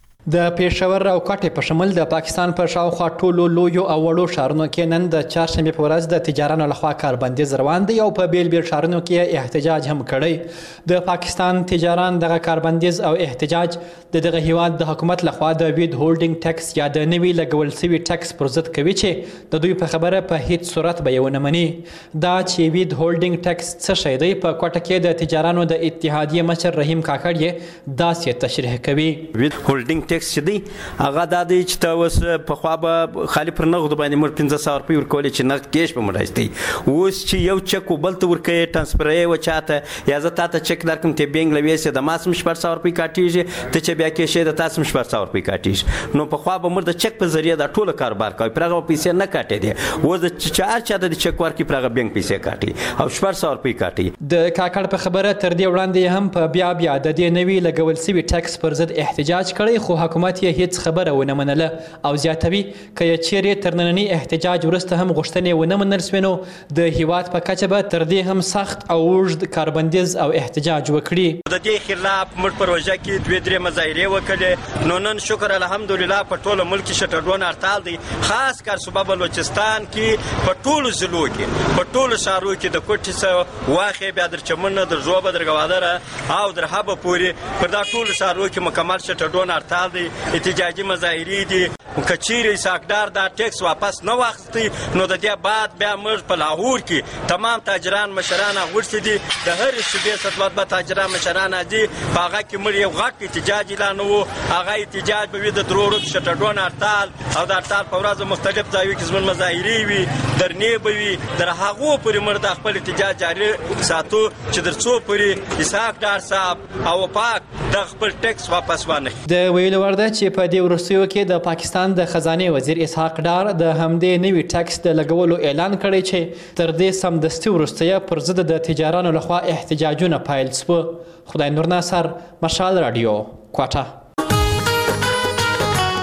V: د پېښور او کوټې په شمول د پاکستان په شاوخوا ټولو لویو او وړو ښارونو کې نن د چهارشنبه په ورځ د تجارانو لخوا کاربندیز روان دی او په بیل بیل ښارونو کې احتجاج هم کړی. د پاکستان تجاران دغه کاربندیز او احتجاج دغه هیواد د حکومت لخوا د وید هولډینګ ټیکس یا د نوي لګول سوي ټیکس پر ضد کوي چې د دوی په خبره په هیڅ صورت به یو نه مني. دا چې وید هولډینګ ټیکس څه شی دی په کوټه کې د تجارانو د اتحادیه مشر رحیم کاکړ یې داسې تشریح کوي.
H: وید هولډینګ ټیکس چې دی هغه د دې چې تاسو په خوا به خالی پر نغد باندې مر 1500 روپۍ ورکول چې نغد کیش په مړایستي اوس چې یو چک بل ته ورکې ټرانسفر و چاته یا زه تاسو چک درکم ته بینګ لويسه د ماسم 400 روپۍ کاټیږي ته چې بیا کیش د تاسو 400 روپۍ کاټیږي نو په خوا به مر د چک په ذریعہ د ټوله کاروبار کوي پرغه پیسې نه کاټي دي و د چار چاته د چک ورکی پرغه بینګ پیسې کاټي او 400 روپۍ کاټي.
V: د کاکړ په خبره تر دې وړاندې هم په بیا د دې نوي لګول سوي ټیکس پر ضد احتجاج کړی خو حکومت یې هیڅ خبره ونه منله او زیاتوي کله چیرې تر نننی احتجاج ورسته هم غوښتنې ونه منل سوینو د هیواد په کچه به تر دې هم سخت او اوږد کاربندیز او احتجاج وکړي.
H: د دې خلاف موږ پروژه کې 2-3 مظاهرې وکړې نو نن شکر الحمدلله په ټوله ملک کې شټډون هړتال دی خاص کار صوبه بلوچستان کې په ټولو ضلعو کې په ټولو ښارونو کې د کوټې څخه واخې بیا در چمن در زوبه در غوادره او در هبه پورې پر دا ټولو ښارونو کې مکمل شټډون هړتال دی احتجاجي مظاهرې دي کچيري ساکدار دا ټیکس واپس نه واخستي نو د دې بعد بیا موږ په لاهور کې تمام تاجران مشران غوښتي دي د هر صوبې ستوت به تاجران مشران دي هغه کې موږ یو غټ احتجاج اعلان وو هغه احتجاج به د درورو شټډون هړتال او د هړتال په ورځ مختلف ځایو کې زموږ مظاهرې وي درنې به وي در هغه پورې موږ د خپل احتجاج جاري ساتو چې درڅو پورې اسحاقدار صاحب او پاک د خپل ټیکس واپس وانه.
V: د ویل ورده چې په دې ورسیو کې د پاکستان د خزانه وزیر اسحاق ډار د همدې نوي ټیکس د لګولو اعلان کړی چې تر دې سمدستي ورسته پر ضد د تجارانو لخوا احتجاجونه پایل شو. خدای نور ناصر مشال رادیو کوټه.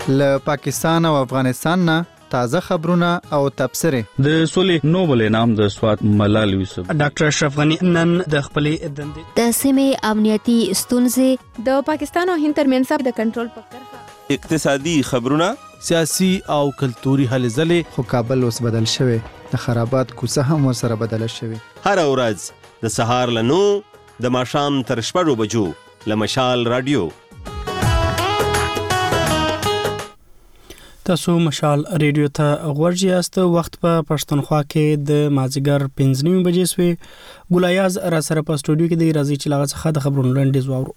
L: له پاکستان او افغانستان نه تازه خبرونه او تبصره.
C: د سولې نوبل انعام د سواد ملال یوسف.
A: ډاکټر اشرف غنی نن د خپلې دندې
D: د سیمې امنیتي ستونزې د پاکستان او هند ترمنځ د کنټرول په کرښه
W: اقتصادي خبرونه
X: سیاسي او کلتوري هلې ځلې.
L: خو کابل اوس بدل شوی د خرابات کوڅه هم ورسره بدله شوی.
W: هر ورځ د سهار له 9 د ماښام تر 6 بجو له مشال رادیو.
A: تاسو مشال ریډیو ته غوړ یاست. وخت په پښتونخوا کې د مازیګر 5:30 بجې سوی. ګلایاز را سره په سټوډیو کې د راځي چې لاغه څخه د خبرونو لنډیز واورو.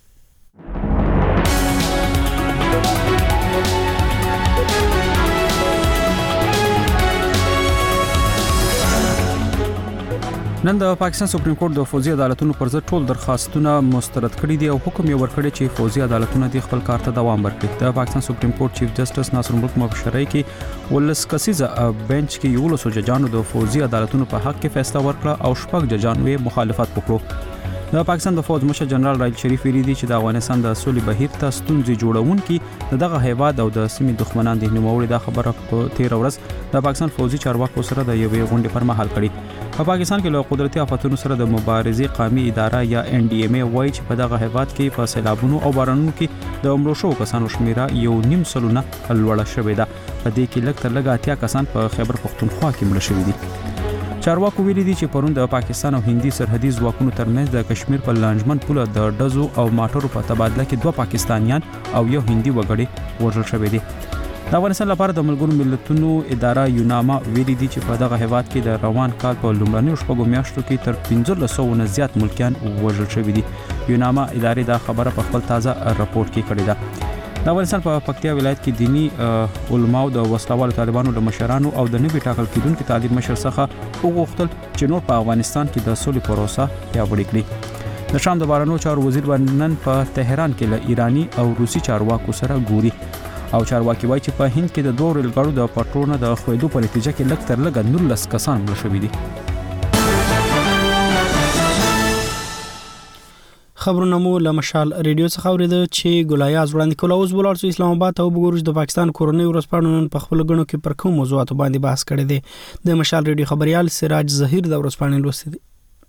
B: نن د پاکستان سپریم کورټ د فوزي عدالتونو پر ضد ټول درخواستونه مسترد کړي دي او حکم یې ورکړی چې فوزي عدالتونه د خپل کار ته دوام ورکړي. د پاکستان سپریم کورټ چیف جسټس ناصر الملک مبشري کې ولس کسیزه بنچ کې یو لسو ججانو د فوزي عدالتونو په حق کې فیصله ورکړه او شپږ ججانو یې مخالفت وکړو. د پاکستان د فوج مشر جنرال راحیل شریف ویلي دي چې د افغانستان د سولې بهیر ته ستونزې جوړونکي دغه هیواد او د سیمې دښمنان دي. نوموړي دا خبره په 13 ورځ د پاکستان فوجي چارواکو سره د یوې غونډې پر مهال کړې. په پاکستان کې له قدرتي آفتونو سره د مبارزې قومي اداره یا NDMA وایي چې په دغه هیواد کې په سیلابونو او بارانونو کې د مړو شوو کسانو شمیره 1.5 سلنه لوړه شوې ده. په دې کې لږ تر لږه 80 کسان په خیبر پختونخوا کې مړه شوي دي. چارواکو ویلي دي چې پرون د پاکستان او هندي سرحدي ځواکونو ترمنځ د کشمیر په لانجمن پوله د ډزو او ماټرو په تبادله کې 2 پاکستانیان او یو هندي وګړي وژل شوي دي. د افغانستان لپاره د ملګرو ملتونو اداره یوناما ویلي دي چې په دغه هیواد کې د روان کال په لومړنیو شپږو میاشتو کې تر 1500 نه زیات ملکیان وژل شوي دي. یوناما ادارې دا خبره په خپل تازه راپورټ کې کړې ده. د افغانستان په پکتیا ولایت کې دینی علماو د وسلوالو طالبانو د مشرانو او د نوي ټاکل کېدونکو طالب مشر څخه وغوښتل چې نور په افغانستان کې د سولې پروسه پیاوړې کړي. د شام د بهرنیو چارو وزیر نن په تهران کې له ایرانی او روسي چارواکو سره ګوري او چارواکي وایي چې په هند کې د 2 ریلګاړو د پټرونو د خویدو په نتیجه کې لږ تر لږه 19 کسان مړه شوي دي.
A: خبرونه مو له مشال ریډیو څخه اوریدل چې ګلایاز وړاندې کول. اوس ولر سو اسلام آباد ته وګورئ د پاکستان کورنۍ ورځپاڼو نن په خپل غنو کې پر کوم موضوعاتو باندې بحث کړی دی. د مشال ریډیو خبريال سراج ظهیر د ورځپاڼې لوستي دي.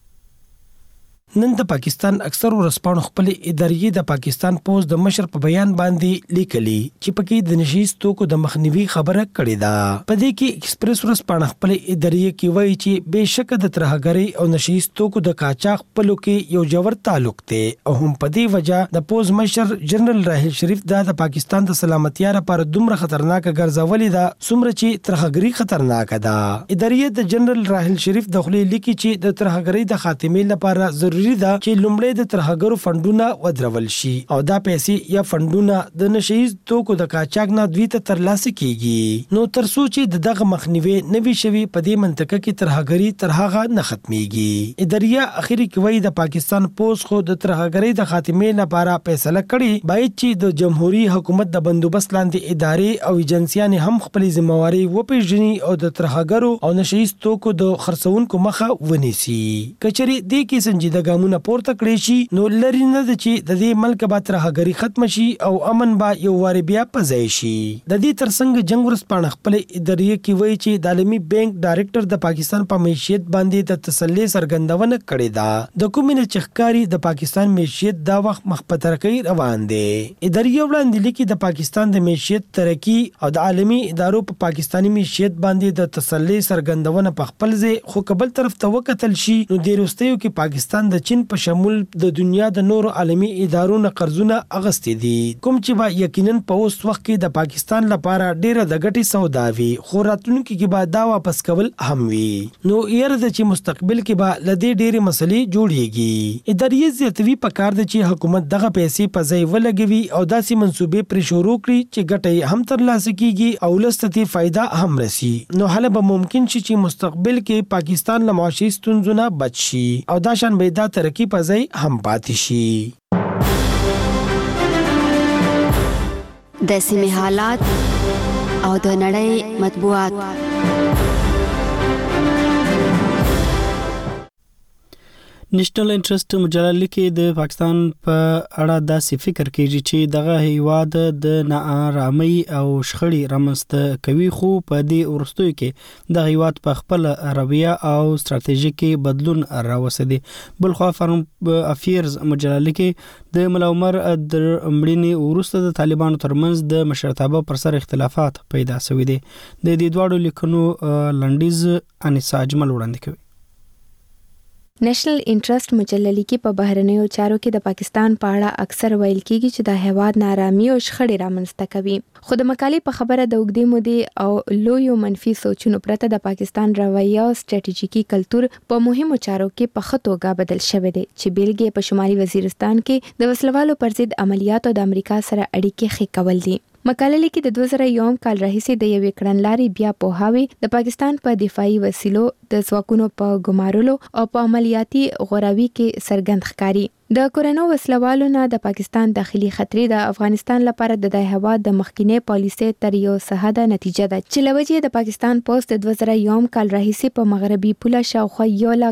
Y: نن د پاکستان اکثر ورځپاڼو خپل ادارې د پاکستان پوز د مشر په بیان باندې لیکلي چې پکې د نشیز توکو د مخنیوي خبره کړې ده. په دې کې ایکسپریس ورځپاڼه خپل ادارې کې وایي چې بهشکه د ترهګرۍ او نشیز توکو د قاچاق په لو کې یو جوړ تعلق دی او هم په دې وجہ د پوز مشر جنرال راحیل شریف د پاکستان د سلامتیا لپاره دومره خطرناک ګرځولې ده څومره چې ترهګرۍ خطرناک ده. ادارې د جنرال راحیل شریف د خپل لیکي چې د ترهګرۍ د خاتمې لپاره ضروري ده چې لومړی د ترهګرو فندونه ودرول شي او دا پیسې یا فندونه د نشیز توکو د قاچاق نه دوی ته ترلاسه کیږي. نو تر څو چې دغه مخنیوي نوي شوي په دې منطقه کې ترهګری ترهغه نه ختميږي. ادارې اخیری کې وایي د پاکستان پوز خو د ترهګری د خاتمې لپاره فیصله کړې باید چې د جمهوریت حکومت د بندوبست لاندې ادارې او ایجنسیان هم خپل ځمواري وپیژني او د ترهګرو او نشیز توکو د خرڅونکو مخه ونیسي. کچري دې کې سنجیده ګامونه پورته کړی شي نو لري نه د چې د دې ملک به ترهګری ختم شي او امن به یو واری بیا پځای شي. د دې ترڅنګ جنگ ورسپانه خپل ادارې کې وایي چې د عالمي بانک ډایریکټر د پاکستان په معیشت باندې د تسلی څرګندونه کړې ده. د کومینه چخکاری د پاکستان معیشت دا وخت مخ په ترقی روان دي. ادارې وړاندې لیکي د پاکستان د معیشت ترقی او د عالمي ادارو په پاکستاني معیشت باندې د تسلی څرګندونه په خپل ځای خو قبل طرف ته وکتل شي نو د روسیو کې پاکستان د چین په شمول د دنیا د نورو عالمي ادارو نه قرضونه اغستې دي کوم چې با یقینا په اوس وخت کې د پاکستان لپاره ډیره د ګټي سودا وي خو راتلونکي کې به دا واپس کول هم وي. نو ير د چې مستقبل کې به لدی ډیره مسلې جوړيږي. ادارې زیاتوي په کار د چې حکومت دغه پیسې په ځای ولګوي او داسې منسوبې پر شروع کړي چې ګټي هم ترلاسه کیږي او لستې فائدہ هم رسي. نو حاله به ممکن شي چې مستقبل کې پاکستان له معاشي ستونزو بچ شي او دا شان به دا ترقی په ځای هم پاتې شي.
D: د سیمې حالات او د نړۍ مطبوعات.
A: نېشنل انټرست مجله لیکي د پاکستان په اړه داسې فکر کوي چې دغه هیواد د ناارامۍ او شخړې رامنځته کوي، خو په دې وروستیو کې د هیواد په خپل رویه او ستراتیژیکي بدلون راوستي. بلخوا فارم افیرز مجله لیکي د ملا عمر د مړینې وروسته د طالبانو ترمنځ د مشرتابه پر سر اختلافات پیدا شوي دي. د دې دواړو لیکنو لنډیز انیسا اجمل وړاندې کوي.
D: نېشنل انټرست مجله لیکي په بهرنیو چارو کې د پاکستان په اړه اکثر ویل کیږي چې د هیواد نارامي او شخړې رامنځته کوي، خو د مقالې په خبره د اوږدې مودې او لویو منفي سوچونو پرته د پاکستان رویه او ستراتیژیکي کلتور په مهمو چارو کې په ښه توګه بدل شوی دی، چې بیلګې په شمالي وزیرستان کې د وسلوالو پر ضد عملیاتو د امریکا سره اړیکې ښې کول دي. مقاله لیکي د 2001 کال راهیسې د یوې کړنلارې بیا پوهاوی د پاکستان په دفاعي وسیلو د ځواکونو په ګمارلو او په عملیاتي غوراوي کې څرګند ښکاري. د کورونو وسلوالو نه د پاکستان داخلي خطرې د افغانستان لپاره د هیواد د مخکینی پالیسۍ تر یو سهده نتیجه ده، چې لوجه د پاکستان پوسټ د 2001 کال راهیسې په مغربي پوله شاوخوا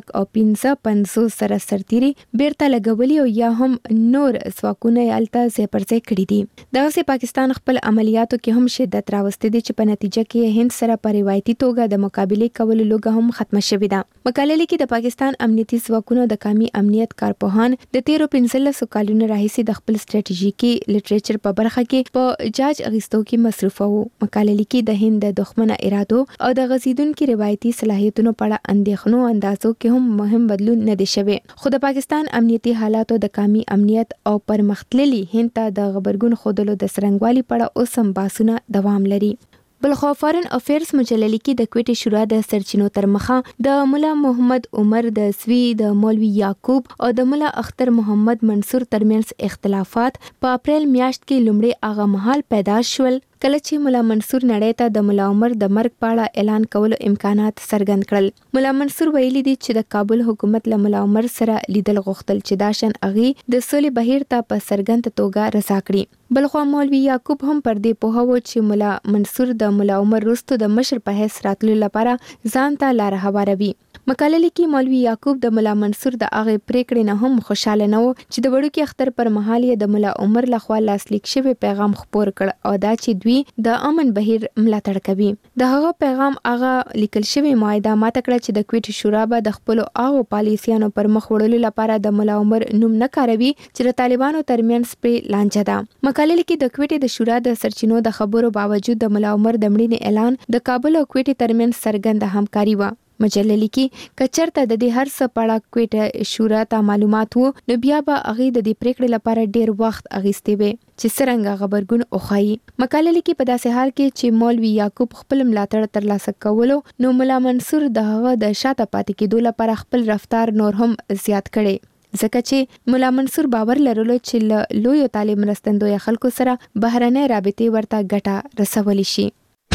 D: 1,55,000 سره سرتيري بیرته لګولي او یا هم نور ځواکونه یالته ځای پر ځای کړي دي. دغه پاکستان خپل عملیاتو کې هم شدت راوستي دي چې په نتیجه کې هند سره په روایتي توګه د مقابله کولو لوګه هم ختمه شوې ده. مقاله لیکي د پاکستان امنیتي ځواکونو د قومي امنیت کارپوهان د تیرو 15 کالونو راهیسې د خپل ستراتیژیکي لټریچر په برخه کې په جاج اغستو کې مصروف وو. مقاله لیکي د هند د دښمنه ارادو او د غزیدونکو روایتي صلاحیتونو په اړه اندېښنو اندازو کې هم مهم بدلون نه دی شوی، خو د پاکستان امنیتي حالاتو د قومي امنیت او پرمختللي هند ته د غبرګون خودلو د سرنګوالي په اړه اوس هم بحثونه دوام لري. بلخوا فارن افیرز مجله لیکي د کویټې شورا د سرچینو تر مخه د مولا محمد عمر د سوي د مولوي یعقوب او د مولا اختر محمد منصور ترمنځ اختلافات په اپریل میاشت کې لومړی هغه مهال پیدا شول کله چې مولا منصور نړۍ ته د مولا عمر د مرګ په اړه اعلان کولو امکانات څرګند کړل. مولا منصور ویلي دي چې د کابل حکومت له مولا عمر سره لیدل غوښتل چې دا شان اغي د سولې بهیر ته په څرګند توګه رضا کړي. بلخوا مولوي یعقوب هم پر دې پوهاوه چې مولا منصور د مولا عمر وروسته د مشر په حیث راتلو لپاره ځان ته لار هواروي. مقاله لیکي مولوي یعقوب د مولا منصور د هغه پریکړې نه هم خوشاله نه و چې د وړوکي اختر پر مهال یې د مولا عمر لخوا لاسلیک شوی پیغام خپور کړ او دا چې دوی د امن بهیر ملاتړ کوي. د هغه پیغام هغه لیکل شوی معاهده ماته کړه چې د کویټې شورا به د خپل هغه پالیسیانو پر مخ وړلو لپاره د مولا عمر نوم نه کاروي چې د طالبانو ترمنځ په لانجه ده. مقاله لیکي د کویټې د شورا د سرچینو د خبرو باوجود د مولا عمر د مړینې اعلان د کابل او کویټې ترمنځ څرګند همکاري و. مجله لیکي کچرته د دې هر څه په اړه کویټه شورا ته معلومات وو نو بیا به هغه د دې پریکړې لپاره ډیر وخت اغیستي وي چې څنګه خبرګون اوخایي. مقاله لیکي په داسې حال کې چې مولوي یعقوب خپل ملاتړ ترلاسه کولو نو مولا منصور دغه د شاته پاتې کېدو لپاره خپل رفتار نور هم زیات کړي، ځکه چې مولا منصور باور لرلو چې له لویو طالب مرستندوی خلکو سره بهرنۍ رابطې ورته ګټه رسولی شي.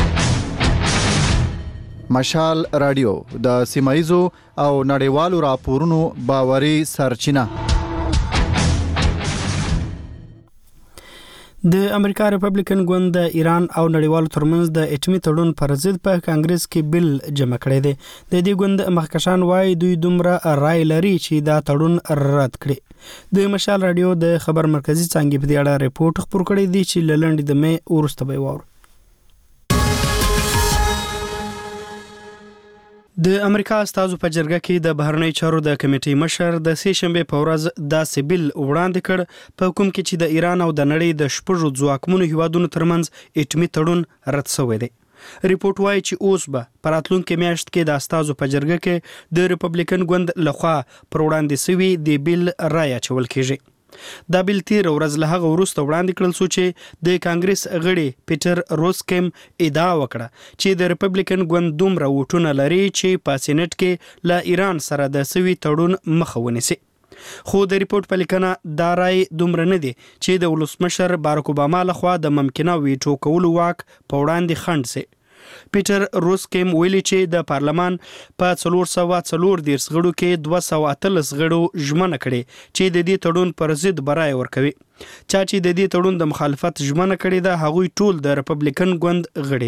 E: مشال رادیو د سیمایزو او نړیوالو راپورونو باوري سرچینه.
A: د امریکا ریپبلیکن ګوند د ایران او نړیوالو ترمنځ د اټومي تړون پر ضد په کانګرس کې بل جمع کړی دی. د دې ګوند مخکشان وايي دوی دومره رائے لري چې دا تړون رد کړي. د مشال رادیو د خبر مرکزی څنګه په دې اړه ریپورت خپور کړی دی چې لړند د مې ورسته به وور. د امریکا استازو په جرګه کې د بهرنی چارو د کمیټې مشر د سې شنبه په ورځ داسې بل وړاندې کړ په کوم کې چې د ایران او د نړۍ د شپږو ځواکمنو هیوادونو ترمنځ اټومي تړون رد شوی دی. ریپورت وايي چې اوس به په راتلونکي میاشت کې د استازو په جرګه کې د ریپبلیکن ګوند لخوا پر وړاندې شوی د بل رائے اچول کیږي. دا بل تیر ورځ له هغه وروسته وړاندې کړل شو چې د کانګرس غړي پیټر روسکم ادعا وکړه چې د ریپبلیکن ګوند دومره ووټونه لري چې په سېنات کې له ایران سره د سوي تړون مخه ونیسي. خو د ریپورت په لیکنه دا رائے دومره نه دی چې د ولسمشر باراک اوباما لخوا د ممکنه ویټو کولو واک په وړاندې خنډ سي. پیټر روسکم ویلي چې د پارلمان په 440 غړو کې 213 غړو ژمنه کړې چې د دې تړون پر ضد برای ورکوي. چا چې د دې تړون د مخالفت ژمنه کړې ده هغوی ټول د ریپبلیکن ګوند غړي دي.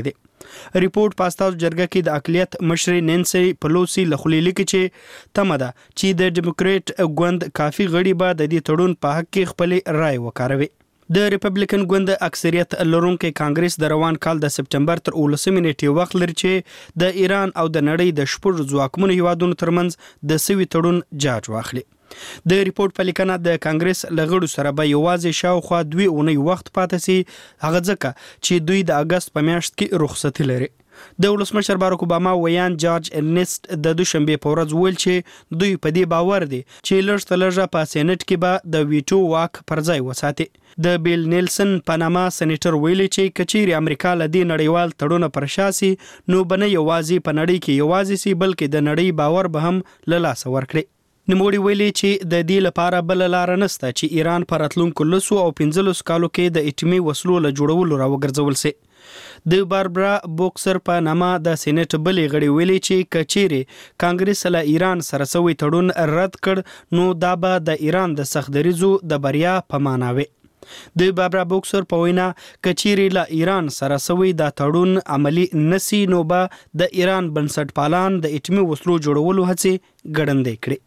A: ریپورت په استازو جرګه کې د اقلیت مشرې نینسي پلوسی لخوا لیکي چې تمه ده چې د ډیموکریټ ګوند کافي غړي به د دې تړون په حق کې خپل رائے وکاروي. د ریپبلیکن ګوند اکثریت لرونکي کانګرس د روان کال د سپټمبر تر 19 نیټې وخت لري چې د ایران او د نړۍ د شپږ ځواکمنو هیوادونو ترمنځ د سوي تړون جاج واخلي. د ریپورت په لیکنه د کانګرس لغړو سره به یوازې شاوخوا 2 اونۍ وخت پاتې سي، هغه ځکه چې دوی د اگست په میاشت کې رخصتي لري. د ولسمشر باراک اوباما ویان جارج ارنست د دوشنبه په ورځ ویل چې دوی په دې باور دي چې لږ تر لږه په سېنات کې به د ویټو واک پر ځای وساتي. د بیل نیلسن پاناما سېنیټر ویلي چې کچېرې امریکا له دې نړیوال تړون پر شاسي نو بنه یوازې په نړۍ کې یوازې سي بلکې د نړۍ باور به هم له لاسه ورکړي. نوموړي ویلي چې د دې لپاره بل لار نشته چې ایران پر راتلونکو 10 او 15 کالو کې د اټومي وسلو له جوړولو راوګرځول سي. د باربرا بوکسر په نامه د سېنات بلې غړي ویلي چې کچېرې کانګرس له ایران سره سوي تړون رد کړ نو دا به د ایران د سختدریزو د بریا په معنا وي. د باربرا بوکسر په وینا کچېرې له ایران سره سوي دا تړون عملی نسی نو به د ایران بنسټ پالان د اټومي وسلو جوړولو هڅې ګړندې کړي.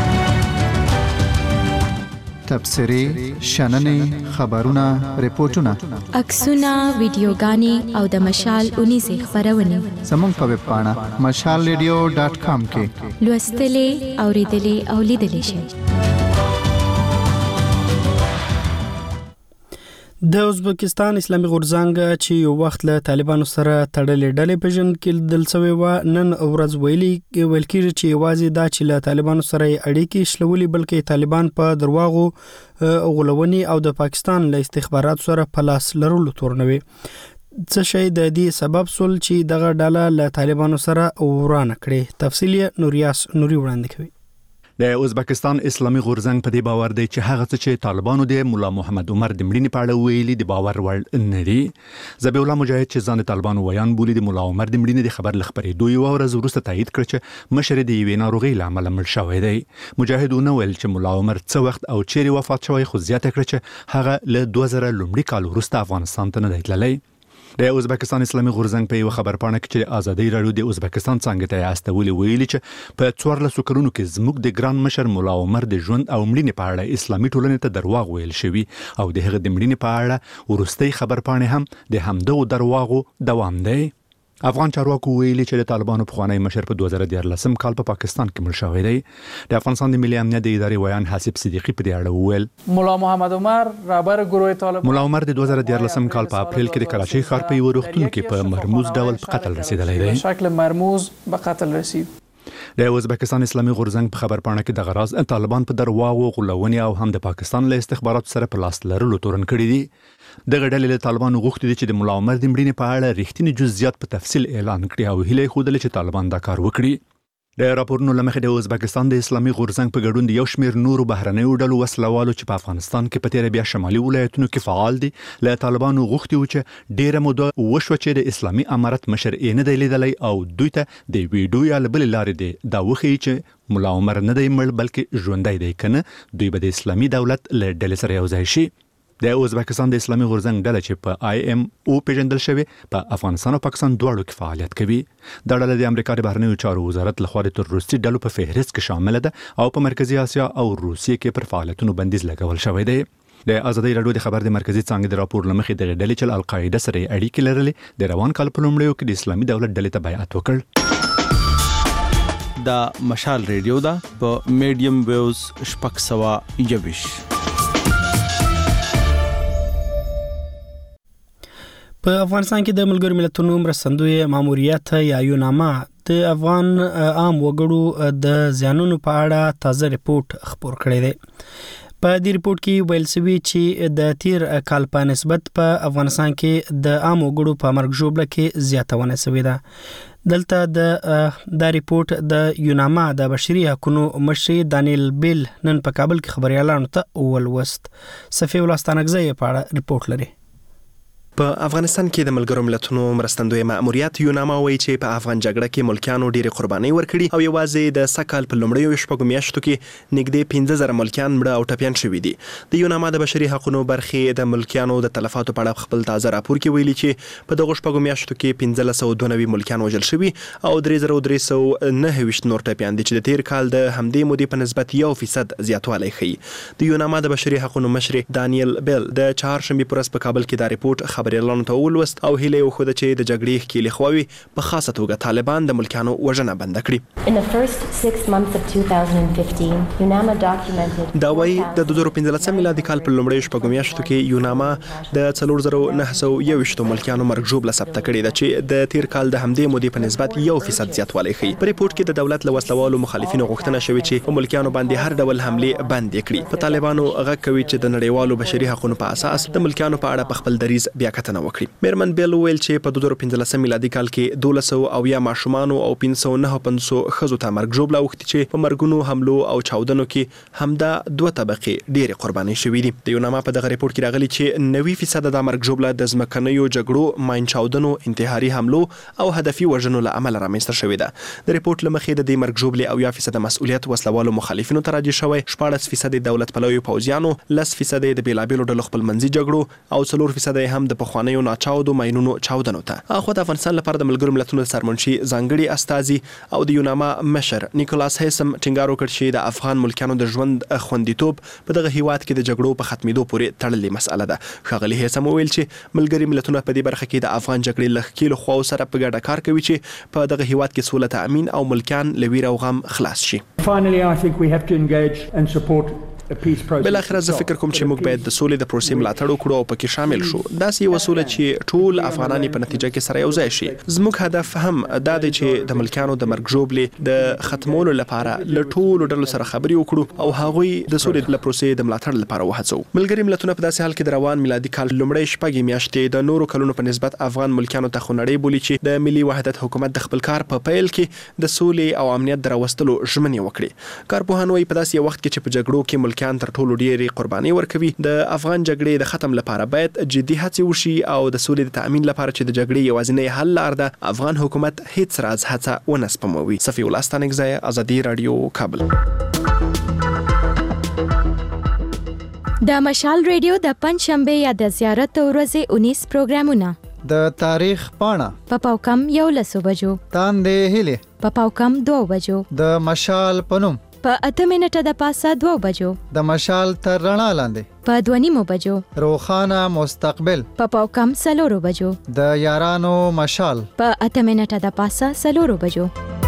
E: تبصري شننې خبرونه ریپورتونه
I: عکسونه ویډیوګانې او د مشال 19 خبرونه
E: زموږ په ویب پاڼه mashalradio.com کې
I: لوستلې اوریدلې او لیدلې شئ.
A: د ازبکستان اسلامي غورځنګ چې یو وخت له طالبانو سره تړلې ډلې پیژن کې دل سوي و نن ورځ ویل کېږي چې یوازې دا چې له طالبانو سره اړیکې شلولي بلکې طالبان په درواغو غولونی او د پاکستان له استخبارات سره په لاس لرلو تورنوي. څه شي د دې سبب سول چې دغه ډله له طالبانو سره ورانه کړي؟ تفصیل نوریاس نوري وړاندې کوي.
J: د ازبکستان اسلامي غورځنګ په دې باور دی چې هغه څه چې طالبانو د مولا محمد عمر د مړینې په اړه ویلي د باور وړ نه دي. ذبیح الله مجاهد چې ځان طالبانو ویان بولي د مولا عمر د مړینې د خبر لخبرې یو ورځ وروسته تایید کړ چې مشر د یوې ناروغۍ له امله مړ شوی دی. مجاهد ونه ویل چې مولا عمر څه وخت او چیرې وفات شوی، خو زیاته کړ چې هغه له 2000 لومړي کال وروسته افغانستان ته نه دی تللی. د ازبکستان اسلامي غورځنګ په یو خبرپاڼه کې چې ازادي راډیو د ازبکستان څنګه ته استولي ویلي چې په 14 کلونو کې زموږ د ګران مشر مولا عمر د ژوند او مړینې په اړه اسلامي ټولنې ته درواغ ویل شوی او د هغه د مړینې په اړه ورستۍ خبرپاڼه هم د همدغه درواغو دوام دی. افغان چارواکو ویلي چې د طالبانو پخوانی مشر په 2014 کال په پاکستان کې مړ شوی دی. د افغانستان د ملي امنیت د ادارې ویان حسیب صدیقي په دې اړه وویل
K: مولا محمد عمر رهبر گروه طالبان
J: مولا عمر د 2014 کال په اپریل کې د کراچۍ ښار په یو روغتون کې په مرموز ډول په قتل رسیدلی دی.
K: شکل مرموز به قتل رسید.
J: د ازبکستان اسلامي غورځنګ په خبرپاڼه کې د غراز طالبان په درواغو غولونې او هم د پاکستان له استخباراتو سره په لاس لرلو تورن کړی دي. د غډلې له طالبانو غوښتي دي چې د مولا عمر د مړینې په اړه رښتینی جزئیات په تفصیل اعلان کړي او هیله خوده چې طالبان دا کار وکړي. د راپورونو لمخې د ازبکستان د اسلامي غورځنګ په ګډون د یو شمېر نورو بهرنیو ډلو وسلوالو چې په افغانستان کې په تیر بیا شمالي ولایتونو کې فعال دي له طالبانو غوښتي و چې ډیره موده وشو چې د اسلامي امارت مشر یې نه دی لیدلی او دوی ته د ویډیو یا بل لارې دی دا وخی چې مولا عمر نه دی مړ بلکې ژوندی دی کنه دوی به د اسلامي دولت له ډلې سره یو ځای شي. د ازبکستان د اسلامي غورځنګ ډله چې په IMO پیژندل شوی په افغانستان او پاکستان دواړو کې فعالیت کوي. دا ډله د امریکا د بهرنیو چارو وزارت لخوا د تروریستي ډلو په فهرست کې شامل ده او په مرکزی اسیا او روسیې کې پر فعالیتونو بندیز لګول شوی دی. د ازادي راډیو د خبر د مرکزی څنګه د راپور لمخې د ډلې چې القاعده سره اړیکې لرلې د روان کال په لومړیو کې د اسلامي دولت ډلې ته بیعت وکړ.
X: دا مشال ریډیو دا په میډیم ویوز شپږ سوه یویش.
A: په افغانستان کې د ملګرو ملتونو مرستندوی ماموریت یا یوناما د افغان عام وګړو د زیانونو په اړه تازه ریپورت خپور کړی دی. په دې ریپورت کې ویل شوی چې د تیر کال په نسبت په افغانستان کې د عام وګړو په مرګ ژوبله کې زیاتونه شوې ده. دلته د ریپورت د یوناما د بشري حقوقو مشر دانیل بیل نن په کابل کې خبريالانو ته ولوست. صفي ولستانګزی په اړه ریپورت لري.
M: په افغانستان کې د ملګرو ملتونو مرستندوی مأموریت یوناما وایي چې په افغان جګړه کې ملکیانو ډېرې قربانۍ ورکړي او یوازې د سکهال په لومړیو شپږو میاشتو کې نږدې 15000 ملکیان مړه او ټپیان شوي دي. د یوناما د بشري حقوقو برخې د ملکیانو د تلفاتو په اړه خپل تازه راپور کې ویلي چې په دغه شپږو میاشتو کې 1592 ملکیان وژل شوي او 3329 نور ټپیان دي چې د تیر کال د همدې مودې په نسبت 1% زیاتوالی ښیي. د یوناما د بشري حقوقو مشر دانیل بیل د چهارشنبې پر ورځ په کابل کې دا ریپورت خبريالانو ته ولوست او هیله یې وښوده چې د جګړې ښکېلې خواوې په خاصه توګه طالبان د ملکیانو وژنه بند کړي. دا وایي د 2015 میلادي کال په لومړیو شپږو میاشتو کې یوناما د 4921 ملکیانو مرګ ژوبله ثبت کړې ده چې د تیر کال د همدې مودې په نسبت 1% زیاتوالی ښیي. په ریپورت کې د دولت له وسلوالو مخالفینو غوښتنه شوې چې په ملکیانو باندې هر ډول حملې بند کړي. په طالبانو غږ کوي چې د نړیوالو بشري حقوقو په اساس د ملکیانو په اړه په خپل دریځ بیا کتنه وکړي. میرمن بیل ویل چې په 2015 میلادي کال کې 1200 ماشومان او 559 ښځو ته مرګ ژوبله اوښتې چې په مرګونو حملو او چاودنو کې همدا دوه طبقې ډېرې قربانۍ شوي دي. د یوناما په دغه ریپورت کې راغلي چې 90% د مرګ ژوبله د ځمکنیو جګړو، ماین چاودنو، انتحاري حملو او هدفي وژنو له امله رامنځته شوې ده. د ریپورت له مخې د دې مرګ ژوبلې او 10% مسؤلیت وسلوالو مخالفینو ته راجع شوی، 14% دولت پلوي پوځیانو، 10% د بیلابېلو ډلو خپلمنځي جګړو او 4% هم د پخوانیو ناچاودو ماینونو چاودنو ته. اخو د افغانستان لپاره د ملګرو ملتونو سرمنشي ځانګړي استازي او د یوناما مشر نیکولاس هیسم ټینګار وکړ چې د افغان ملکیانو د ژوند خوندیتوب په دغه هیواد کې د جګړو په ختمېدو پورې تړلې مسأله ده. ښاغلي هیسم وویل چې ملګري ملتونه په دې برخه کې د افغان جګړې له ښکېلو خواو سره په ګډه کار کوي چې په دغه هیواد کې سوله تأمین او ملکیان له ویر او غم خلاص شي.
N: Finally, I think we have to engage and support
M: بل اخر زه فکر کوم چې موږ باید د سولې د پروسې ملاتړ وکړو او پکې شامل شو. داسې یو سوله چې ټول افغانان په نتیجه کې سره یو ځای شي. زموږ هدف هم دا دی چې د ملکیانو د مرګ ژوبلې د ختمولو لپاره له ټولو ډلو سره خبرې وکړو او هغوی د سولې د پروسې د ملاتړ لپاره وهڅو. ملګري ملتونه په داسې حال کې د روان میلادي کال لومړۍ شپږ میاشتې د نورو کلونو په نسبت افغان ملکیانو ته خونړۍ بولي چې د ملي وحدت حکومت د خپل کار په پیل کې د سولې او امنیت د راوستلو ژمنې وکړي. کارپوهان وایي په داسې وخت کې چې په جګړو کې ملکیان تر ټولو ډېر قرباني ورکوي، د افغان جګړې د ختم لپاره باید جدي هڅې وشي او د سولې د تأمین لپاره چې د جګړې یوازینی حل لار ده، افغان حکومت هیڅ راز هڅه ونه سپموي. صفي الله ستانکزی، ازادي رادیو، کابل.
I: د مشال ریډیو د پنځشنبه یا د زیارت ورځې 19 پروګرامونه
L: د تاریخ پاڼه
I: په پاوکم 11 بجو،
L: تاندې هیله
I: په پاوکم 2 بجو،
L: د مشال پنوم
I: په 8 منټه د پاسه 2 بجو،
L: د مشال تر رڼا لاندې
I: په 2:30 بجو،
L: روخانه مستقبل
I: په پاوکم 4 بجو،
L: د یارانو مشال
I: په 8 منټه د پاسه 4 بجو.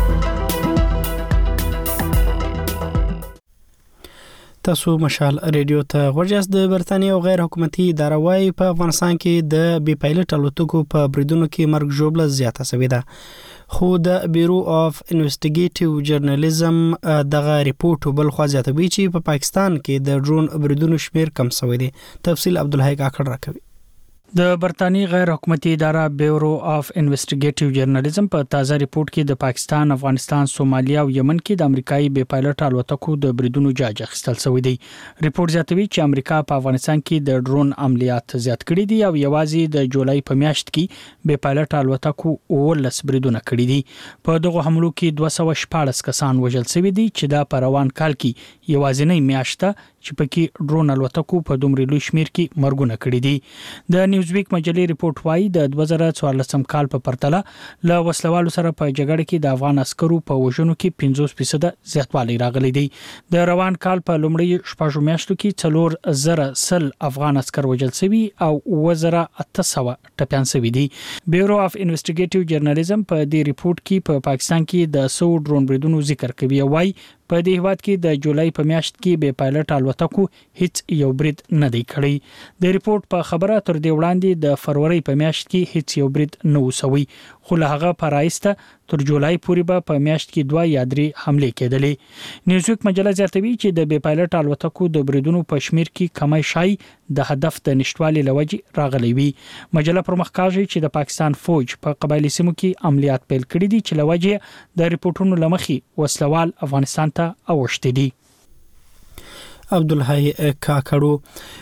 A: تاسو مشال ریډیو ته غوږ د برتانیې او غیر حکومتي اداره وايي په افغانستان کې د بي پایلټ الوتکو په بریدونو کې مرګ ژوبله زیاته شوې ده، خو د بیورو اف انویسټیګیټیو جرنالیزم دغه ریپورت بل خو زیاتوي چې په پاکستان کې د ډرون بریدونو شمیر کم شوی دی. تفصیل عبدالحی کاکړ راکوي.
Y: د برتانیې غیر حکومتي اداره بیورو اف انویسټیګیټیو جرنالیزم په تازه ریپورت کې د پاکستان، افغانستان، سومالیا او یمن کې د امریکایي بي پایلټ الوتکو د بریدونو جاج اخیستل شوی دی. ریپورت زیاتوي چې امریکا په افغانستان کې د ډرون عملیات زیات کړي دي او یوازې د جولای په میاشت کې بي پایلټ الوتکو 19 بریدونه کړي دي. په دغه حملو کې 214 کسان وژل شوي دي چې دا په روان کال کې یوازینی میاشت چې پکې ډرون الوتکو په دومره لوی شمیر کې مرګونه کړي دي. د نیوزویک مجلې ریپورت وايي د 2014 کال په پرتله له وسلوالو سره په جګړه کې د افغان عسکرو په وژنو کې 50% زیاتوالی راغلی دی. د روان کال په لومړۍ شپږو میاشتو کې 4000 افغان عسکر وژل شوي او 2800 ټپیان شوي دي. بیورو اف انویسټیګیټیو جرنالیزم په دې ریپورت کې په پاکستان کې د 100 ډرون بریدونو ذکر کوي او وايي په دې هیواد کې د جولای په میاشت کې بي پایلټ الوتکو هیڅ یو برید نه دی کړی. د ریپورت په خبره تر دې وړاندې د فروری په میاشت کې هیڅ یو برید نه وسوي، خو له هغه په راایسته تر جولای پورې به په میاشت کې 2 یا 3 حملې کېدلې. نیوزویک مجله زیاتوي چې د بي پایلټ الوتکو د بریدونو په شمیر کې کمی شای د هدف د نشټوالي لوجې راغلی وي. مجله پر مخ کاږي چې د پاکستان فوج په قبایلی سیمو کې عملیات پیل کړي دي چې لوجې د ریپورتونو لمخې وسلوال افغانستان ته اوښتي دي.
A: عبدالحی کاکړو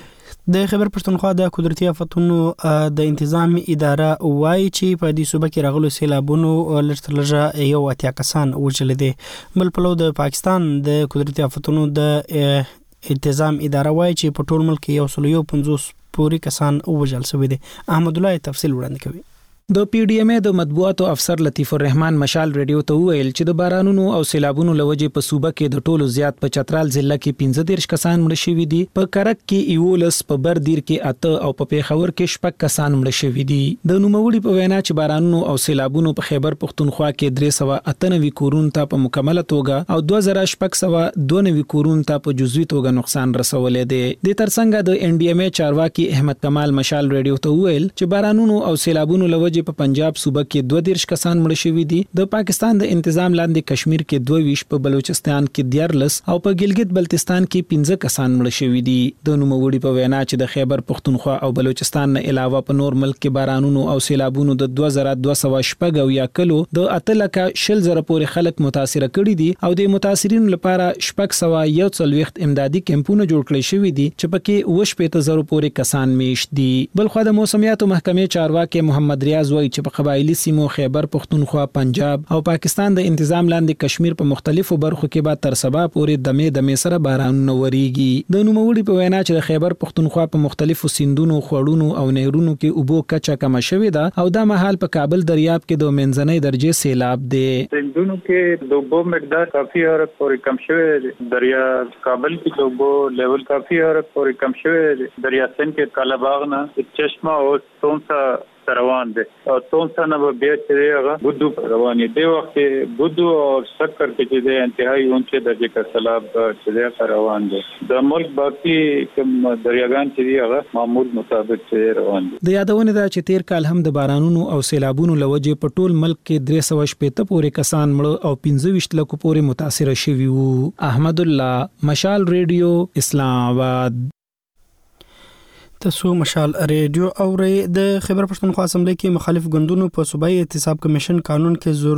A: د خیبر پښتونخوا د قدرتي آفتونو د انتظام اداره وایي چې په دې صوبه کې راغلو سیلابونو لږه یو اتیا کسان وژل دي. بل پلو د پاکستان د قدرتي آفتونو د انتظام اداره وایي چې په ټول ملک 150 پورې کسان وژل شوي دي. احمد الله تفصیل وړاندې کوي.
O: د پی ډی ایم ای د مطبوعاتو افسر لطیف الرحمن مشال ریډیو ته ویل چې د بارانونو او سیلابونو لوجې په صوبه کې د ټولو زیات په چترال ضلع کې 15 کسان مړ شوي دي، په کرک کې 11، په بردیر کې 8 او په پیښور کې 6 کسان مړ شوي دي. د نوموړي په وینا چې بارانونو او سیلابونو په خیبر پښتونخوا کې 398 کورونو ته په مکمله توګه او 2692 کورونو ته په جزوي توګه نقصان رسولې دي. د ترڅنګ د ان ډي ام ای چارواکي احمد کمال مشال ریډیو ته ویل چې بارانونو او سیلابونو لوجې په پنجاب صوبه کې 22 کسان مړ شوي دي، د پاکستان د انتظام لاندې کشمیر کې 22، په بلوچستان کې 14 او په ګلګت بلتستان کې 15 کسان مړ شوي دي. د نوموړي په وینا چې د خیبر پښتونخوا او بلوچستان نه علاوه په نور ملک کې بارانونو او سیلابونو د 2200 یا کلو د 8,000 پورې خلک متاثر کړي دي او د متاثرینو لپاره 641 امدادي کمپونه جوړ کړي شوي دي چې پکې 80,000 پورې کسان میشت دي. بلخو د موسمیاتو محکمې چارواکي محمد ریاض وایي چې په قبایلی سیمو خیبر پښتونخوا، پنجاب او پاکستان د انتظام لاندې کشمیر په مختلفو برخو کې به تر سبا پورې دمې سره بارانونه وریږي. د نوموړي په وینا چې د خیبر پښتونخوا په مختلفو سیندونو، خوړونو او نهرونو کې اوبو کچه کم شوې ده او دا مهال په کابل دریاب کې د منځنۍ درجه سیلاب دی.
P: سیندونو کې د اوبو مقدار کافي حد پورې کم شوی دی. دریا کابل کې د اوبو لیول کافي حد پورې کم شوی دی. دریا سند کې کالاباغ نه چشمه او تونسا روان دي او تونسا نه بیا چې هغه بودو روان دي. وخت بودو او سکر کې چې د انتهایی اونچه درجه کا سیلاب چې روان دي. د ملک باقي کوم دریاګان چې هغه معمول مطابق چې روان دي.
O: د یادونه ده چې تیر کال هم د بارانونو او سیلابونو لوجې په ټول ملک کې 360 پورې کسان مړ او 25 لک پورې متاثر شوي وو. احمد الله، مشال ریډیو، اسلام آباد.
A: تاسو مشال ریډیو اورئ. د خیبر پښتونخوا اسمبلی کې مخالف ګوندونو په صوبایي احتساب کمیشن قانون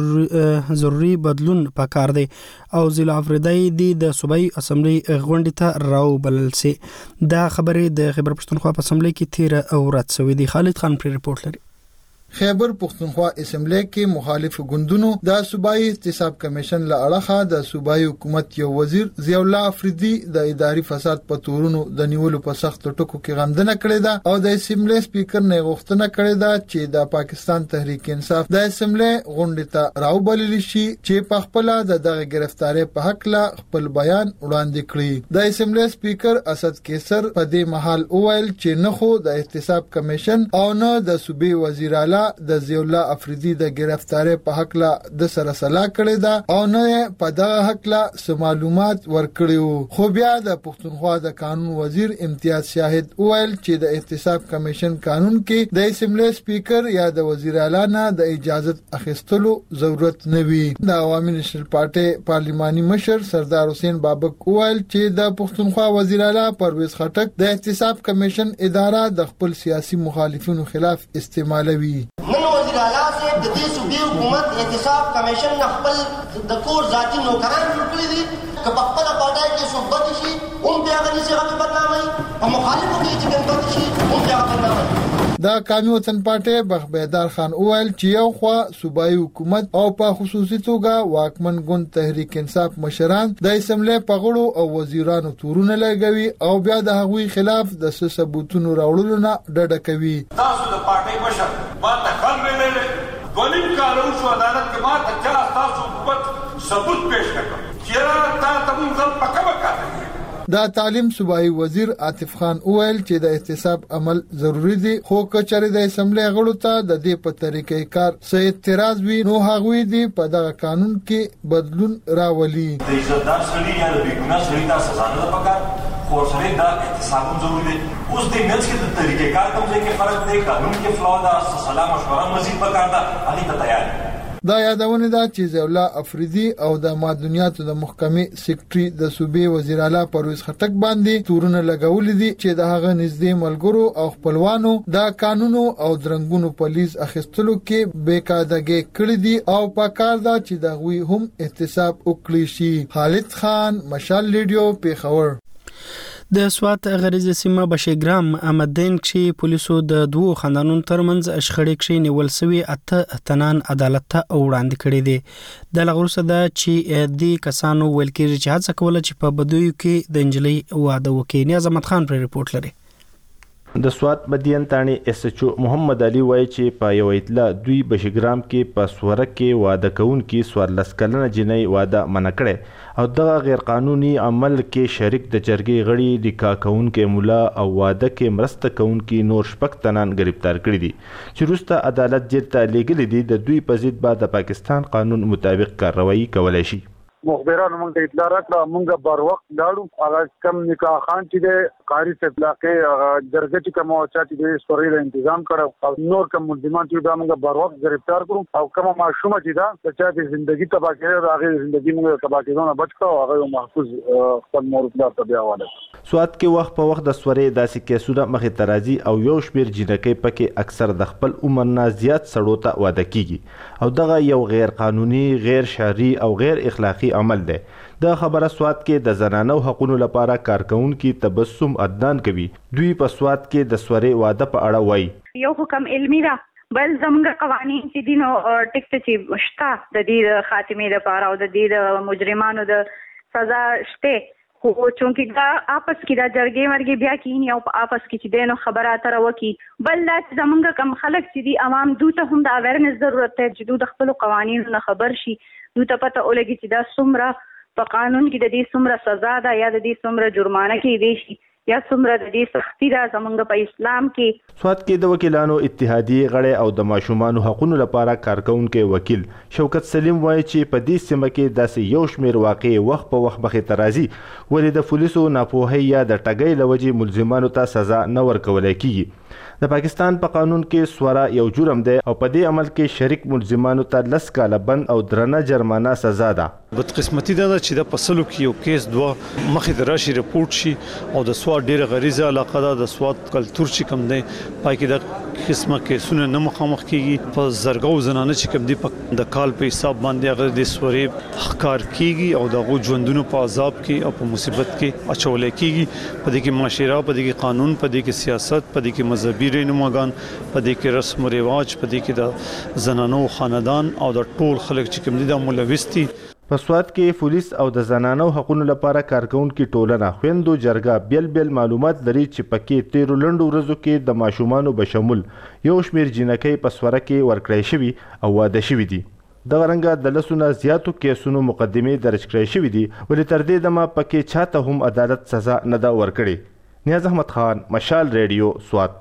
A: کې ضروري بدلون پکار دی او ضلع افریدی دی د صوبایي اسمبلی غونډې ته راو بلل سي. دا خبرې د خیبر پښتونخوا په اسمبلی کې تیر او رات شوې دي. خالد خان پر ریپورت لري.
T: خیبر پښتونخوا اسمبلی کې مخالف ګوندونو د صوبایي احتساب کمیشن له اړخه د صوبایي حکومت یو وزیر ضیاء الله افریدی د اداري فساد په تورونو د نیولو په سخت ټکو کې غندنه کړې ده او د اسمبلی سپیکر نه غوښتنه کړې ده چې د پاکستان تحریک انصاف د اسمبلی غونډې ته راوبلل شي چې په خپل د گرفتاری په حق لا خپل بیان وړاندې کړي. د اسمبلی سپیکر اسد کیسر په دې محل وویل چې نه خو د احتساب کمیشن او نه د صوبې وزیر اعلی د ضیاء الله افریدی د گرفتاری په حق لا د سره صلاح کړی دا او نه په دغه حق لا معلومات ورکړیو. خو بیا د پښتونخوا د قانون وزیر امتیاز شاهد ویل چې د احتساب کمیشن قانون کې د اسمبلی سپیکر یا د وزیر اعلی نه د اجازه اخیستلو ضرورت نه وي. د عوامي نېشنل پارټي پارلماني مشر سردار حسین بابک ویل چې د پښتونخوا وزیر اعلی پرویز خټک د احتساب کمیشن اداره د خپل سیاسي مخالفینو خلاف استعمالوي.
Q: نن وزیر اعلی سے د دې صوبې حکومت احتساب کمیشن خپل د کور ذاتی نوکران جوړ کړی دي که په خپل پټای کې صحبت شي اون بیا غني څنګه په بدنامي او مخالفو کې چې بدنامي شي اون بیا بدنامي.
T: د قومي وطن پارټي بخبیدار خان اویل چې یو خوا صوبایي حکومت او په خصوصي توګه واکمن ګوند تحریک انصاف مشران د اسمبلی په غړو او وزیرانو تورونه لګوي او بیا د هغوی خلاف د ثبوتونو راوړلو نه ډډه کوي.
R: تاسو د پارټي مشر ماته خل ویلې دولیم کالو شو عدالت کې ماته چا تاسو حکومت ثبوت پیش کړ چې تا تمون ځل پکا وکړه.
T: دا تعلیم صوبایي وزیر عاطف خان اویل چې د احتساب عمل ضروری دی خو کچره د اسمبلی غړو ته د دې په طریقې کار سه اعتراض وی نو هغوی دی په دغه قانون کې بدلون راولي.
R: د عزتدار سړي یا د بیګناه سړي ته سزا نه پکار خو سره دا احتساب ضروری دی. اوس د منځ کې د طریقې کار کوم ځای کې فرق دی، قانون کې فلاو دا سلام مشوره مزید پکار ده هغه ته تیار.
T: دا یادونه ده چې ضیاء الله افریدی او د معدنیاتو د محکمې سیکریټري د صوبې وزیر اعلی پرویز خټک باندې تورونه لګولې دي چې د هغه نږدې ملګرو او خپلوانو د قانونو او درنګونو پولیس اخیستلو کې بیکادګي کړې دي او په کار ده چې د غوي هم احتساب وکړي شي. خالد خان، مشال ریډیو، پیښور.
A: د سوات غریزه سیمه بشګرام احمدین چې پولیسو د دوو خاندانونو ترمنځ شخړې کې نیول سوي 8 تنان عدالت ته وړاندې کړي دي د لغروسه دا چې د کسانو ویل کېږي چې هڅه کوله چې په بدویو کې د انجلۍ واده وکړي. نیاز احمد خان پر رپورت لري.
F: د سوات مدین تانی اس ایچ او محمد علي وایي چې په یو اطلاع دوی بشګرام کې په سورک کې واده کون کې 14 کلنه جنۍ واده منع کړي او دغه غیر قانوني عمل کې شریک د جرګې غړي لیکا کون کې مولا او واده کې مرسته کون کې نور شپږ تنان گرفتار کړي دي چې وروسته عدالت جرته لېږلي دي. د دوی په ضد به د پاکستان قانون مطابق کاروایی کولای شي.
G: مخبرانو موږ ته اطلاع راکړه، موږ بر وخت لاړو. هغه کم نکاح خان چې د قاری اطلاقې درجه چې کوم چا چې د سوري له تنظیم کړو او نور کوم ملزمان چې دا موږ بر وخت گرفتار کړو او کوم معصومه چې دا چې د ژوندۍ تباہ کړي هغه ژوندۍ موږ تباہ کېدو بچ کړو، هغه محفوظ خپل مور پلار ته بیا واله.
F: سوات کې وخت په وخت د سوري داسې کیسونه مخې ته راځي او یو شمېر جنکۍ پکې اکثر د خپل عمر نه زیات سړو ته واده کیږي او دغه یو غیر قانوني، غیر شرعي او غیر اخلاقی عمل دی. د خبره سوات کې د زنانو حقوقو لپاره کارکونکو تبسم عدنان کوي. دوی په سوات کې د سوري واده په اړه وایي
H: یو حکم علمي را بل زموږ قوانين چې دینو ټیکټ چې شته د دې خاتمه لپاره او د دې مجرمانو د سزا شته، خو چونکی دا آپس کې دا جرګې مرګې بیا کینی او آپس کې چې دینو خبره اتره وکي. بل دا چې زموږ کم خلک چې دي عوام دوی ته هم د اویرنس ضرورت دی چې دوی د خپل قوانینو نه خبر شي، دوی ته پته ولګي چې دا څومره په قانون کې د دې څومره سزا ده یا د دې څومره جرمانه کې دی شي یا څومره د دې سختي ده زمونږ په اسلام کې.
F: سوات کې د وکیلانو اتحادیې غړي او د ماشومانو حقوقو لپاره کارکونکو وکیل شوکت سلیم وایي چې په دې سیمه کې داسې یو شمېر واقع وخت په وخت مخې ته راځي ولې د پولیسو ناپوهۍ یا د ټګۍ له وجې ملزمانو ته سزا نه ورکولی کیږي. د پاکستان په قانون کې سوره یو جرم دی او په دې عمل کې شریک ملزمانو ته 10 کاله بند او درنه جرمانه سزا ده.
S: بدقسمتي ده چې د پسلو کې یو کیس دوه مخې ته راشي رپورټ شي او د سوات ډیره غریزه علاقه ده د سوات کلچر چې کوم دی پای کې د قسمه کیسونه نه مخامخ کیږي. په زرګو زنانه چې کوم دی د کال په حساب باندې هغه د سوري ښکار کیږي او د غو ژوندونو په عذاب کې او په مصیبت کې اچول کیږي. په دې کې معاشره، په دې کې قانون، په دې کې سیاست، په دې کې مذهبي رهنماګان، په دې کې رسم او رواج، په دې کې د زنانو خاندان او د ټول خلک چې کوم دي د ملوث دي.
F: په سوات کې پولیس او د زنانو حقوقو لپاره کارکونکو ټولنه خويندو جرګه بیل معلومات لري چې پکې 13 لنډو ورځو کې د ماشومانو بشمول یو شمېر جنکۍ په سوره کې ورکړی شوی او واده شوی دي. دغه رنګه د لسونه زیاتو کیسونو مقدمې درج کړې شوې دي ولې تر دې دمه پکې چاته هم عدالت سزا نه ده ورکړې. نیاز احمد خان، مشال ریډیو، سوات.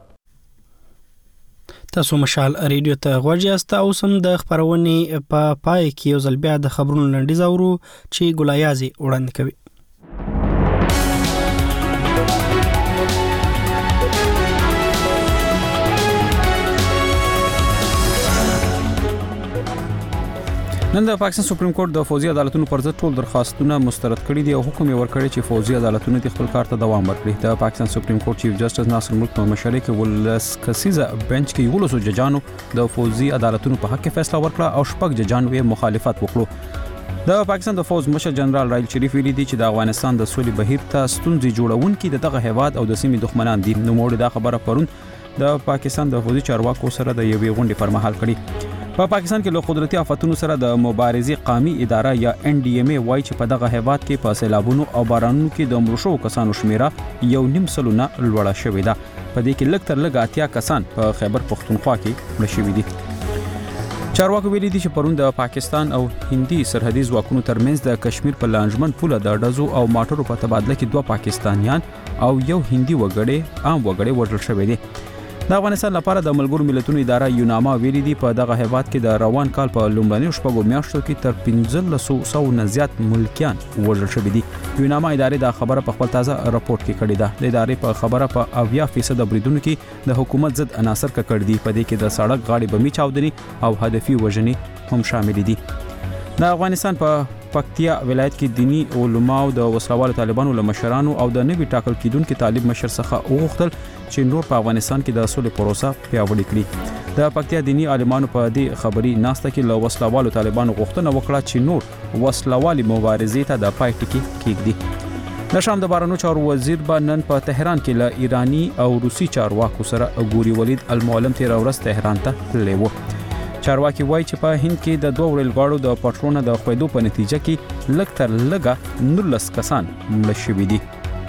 A: تاسو مشال ریډیو ته غوږ یاست او سم د خبرونې په پای کې یو ځل بیا د خبرونو لنډیز اورو چې ګلایازي وړاندې کوي.
B: نن د پاکستان سپریم کورټ د فوزي عدالتونو پر ضد ټول درخواستونه مسترد کړي دي او حکم یې ورکړی چې فوزي عدالتونه د خپل کار ته دوام ورکړي. د پاکستان سپریم کورټ چیف جسټس ناصر ملک په مشرۍ کې ولس کسیزه بنچ کې 11 ججانو د فوزي عدالتونو په حق کې فیصله ورکړه او شپږ ججانو یې مخالفت وکړو. د پاکستان د فوز مشر جنرال رایل شریف ویلي دي چې د افغانستان د سولې بهیر ته ستونزې جوړونکي دغه هیواد او د سیمې دښمنان دي. نو موږ دا خبره پرون د پاکستان د فوزي چارواکو سره د یوې غونډې پر مهال کړي. په پاکستان کې له قدرتي آفتونو سره د مبارزې قومي اداره یا NDMA وایي چې په دغه هیواد کې په سیلابونو او بارانونو کې د مړو شوو کسانو شمیره 1.5 نه لوړه شوې ده. په دې کې لږ تر لږه 80 کسان په خیبر پختونخوا کې مړه شوي دي. چارواکو ویلي دي چې پرون د پاکستان او هندي سرحدي ځواکونو ترمنځ د کشمیر په لانجمن پوله د ډزو او ماټرو په تبادله کې 2 پاکستانیان او یو هندي وګړی عام وګړی وژل شوی دي. د افغانستان لپاره د ملګرو ملتونو اداره یوناما ویلي دي په دغه هیواد کې د روان کال په لومړنیو شپږو میاشتو کې تر 1500 نه زیات ملکیان وژل شوي دي. یوناما ادارې دا خبره په خپل تازه راپورټ کې کړې ده. د ادارې په خبره په 80% بریدونو کې د حکومت ضد عناصر کړي دي. په دې کې د سړک غاړې بمي چاودنې او هدفي وژنې هم شامل دي. د افغانستان په پکتیا ولایت کې دینی علماو د وسلوالو طالبانو له مشرانو او د نوي ټاکل کیدونکو طالب مشر څخه وغوښتل چې نور په افغانستان کې د سولې پروسه پیاوړې کړي. د پکتیا دینی عالمانو په دې خبري ناسته کې له وسلوالو طالبانو غوښتنه وکړه چې نور وسلوالي مبارزې ته د پای ټکی کېږدي. د شام د بهرنیو چارو وزیر به نن په تهران کې له ایرانی او روسي چارواکو سره ګوري. ولید المعلم تیر ورځ تهران ته تللی و. چارواکي وایي چې په هند کې د دوه ریل غاړو د پټرونه د خویدو په نتیجه کې لږ تر لږه 19 کسان مړه شوي دي.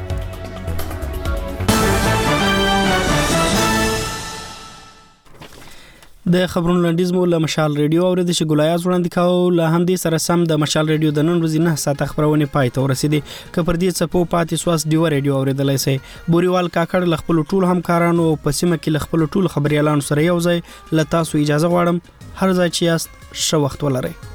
A: د خبرونو لنډیز مو له مشال ریډیو اورید چې ګلایاز وړاندې کاوه. له همدې سره سم د مشال ریډیو د نن ورځې 9 ساعت خبرونه پای ته ورسېدې. که پر دې څپو پاتې سواس دیو ریډیو اوریدلای شئ. بوريوال کاکړ ل خپل ټول همکارانو په سیمه کې ل خپل ټول خبريالانو سره یو ځای ل تاسو اجازه غواړم. هر ځای چې یاست ښه وخت ولرئ.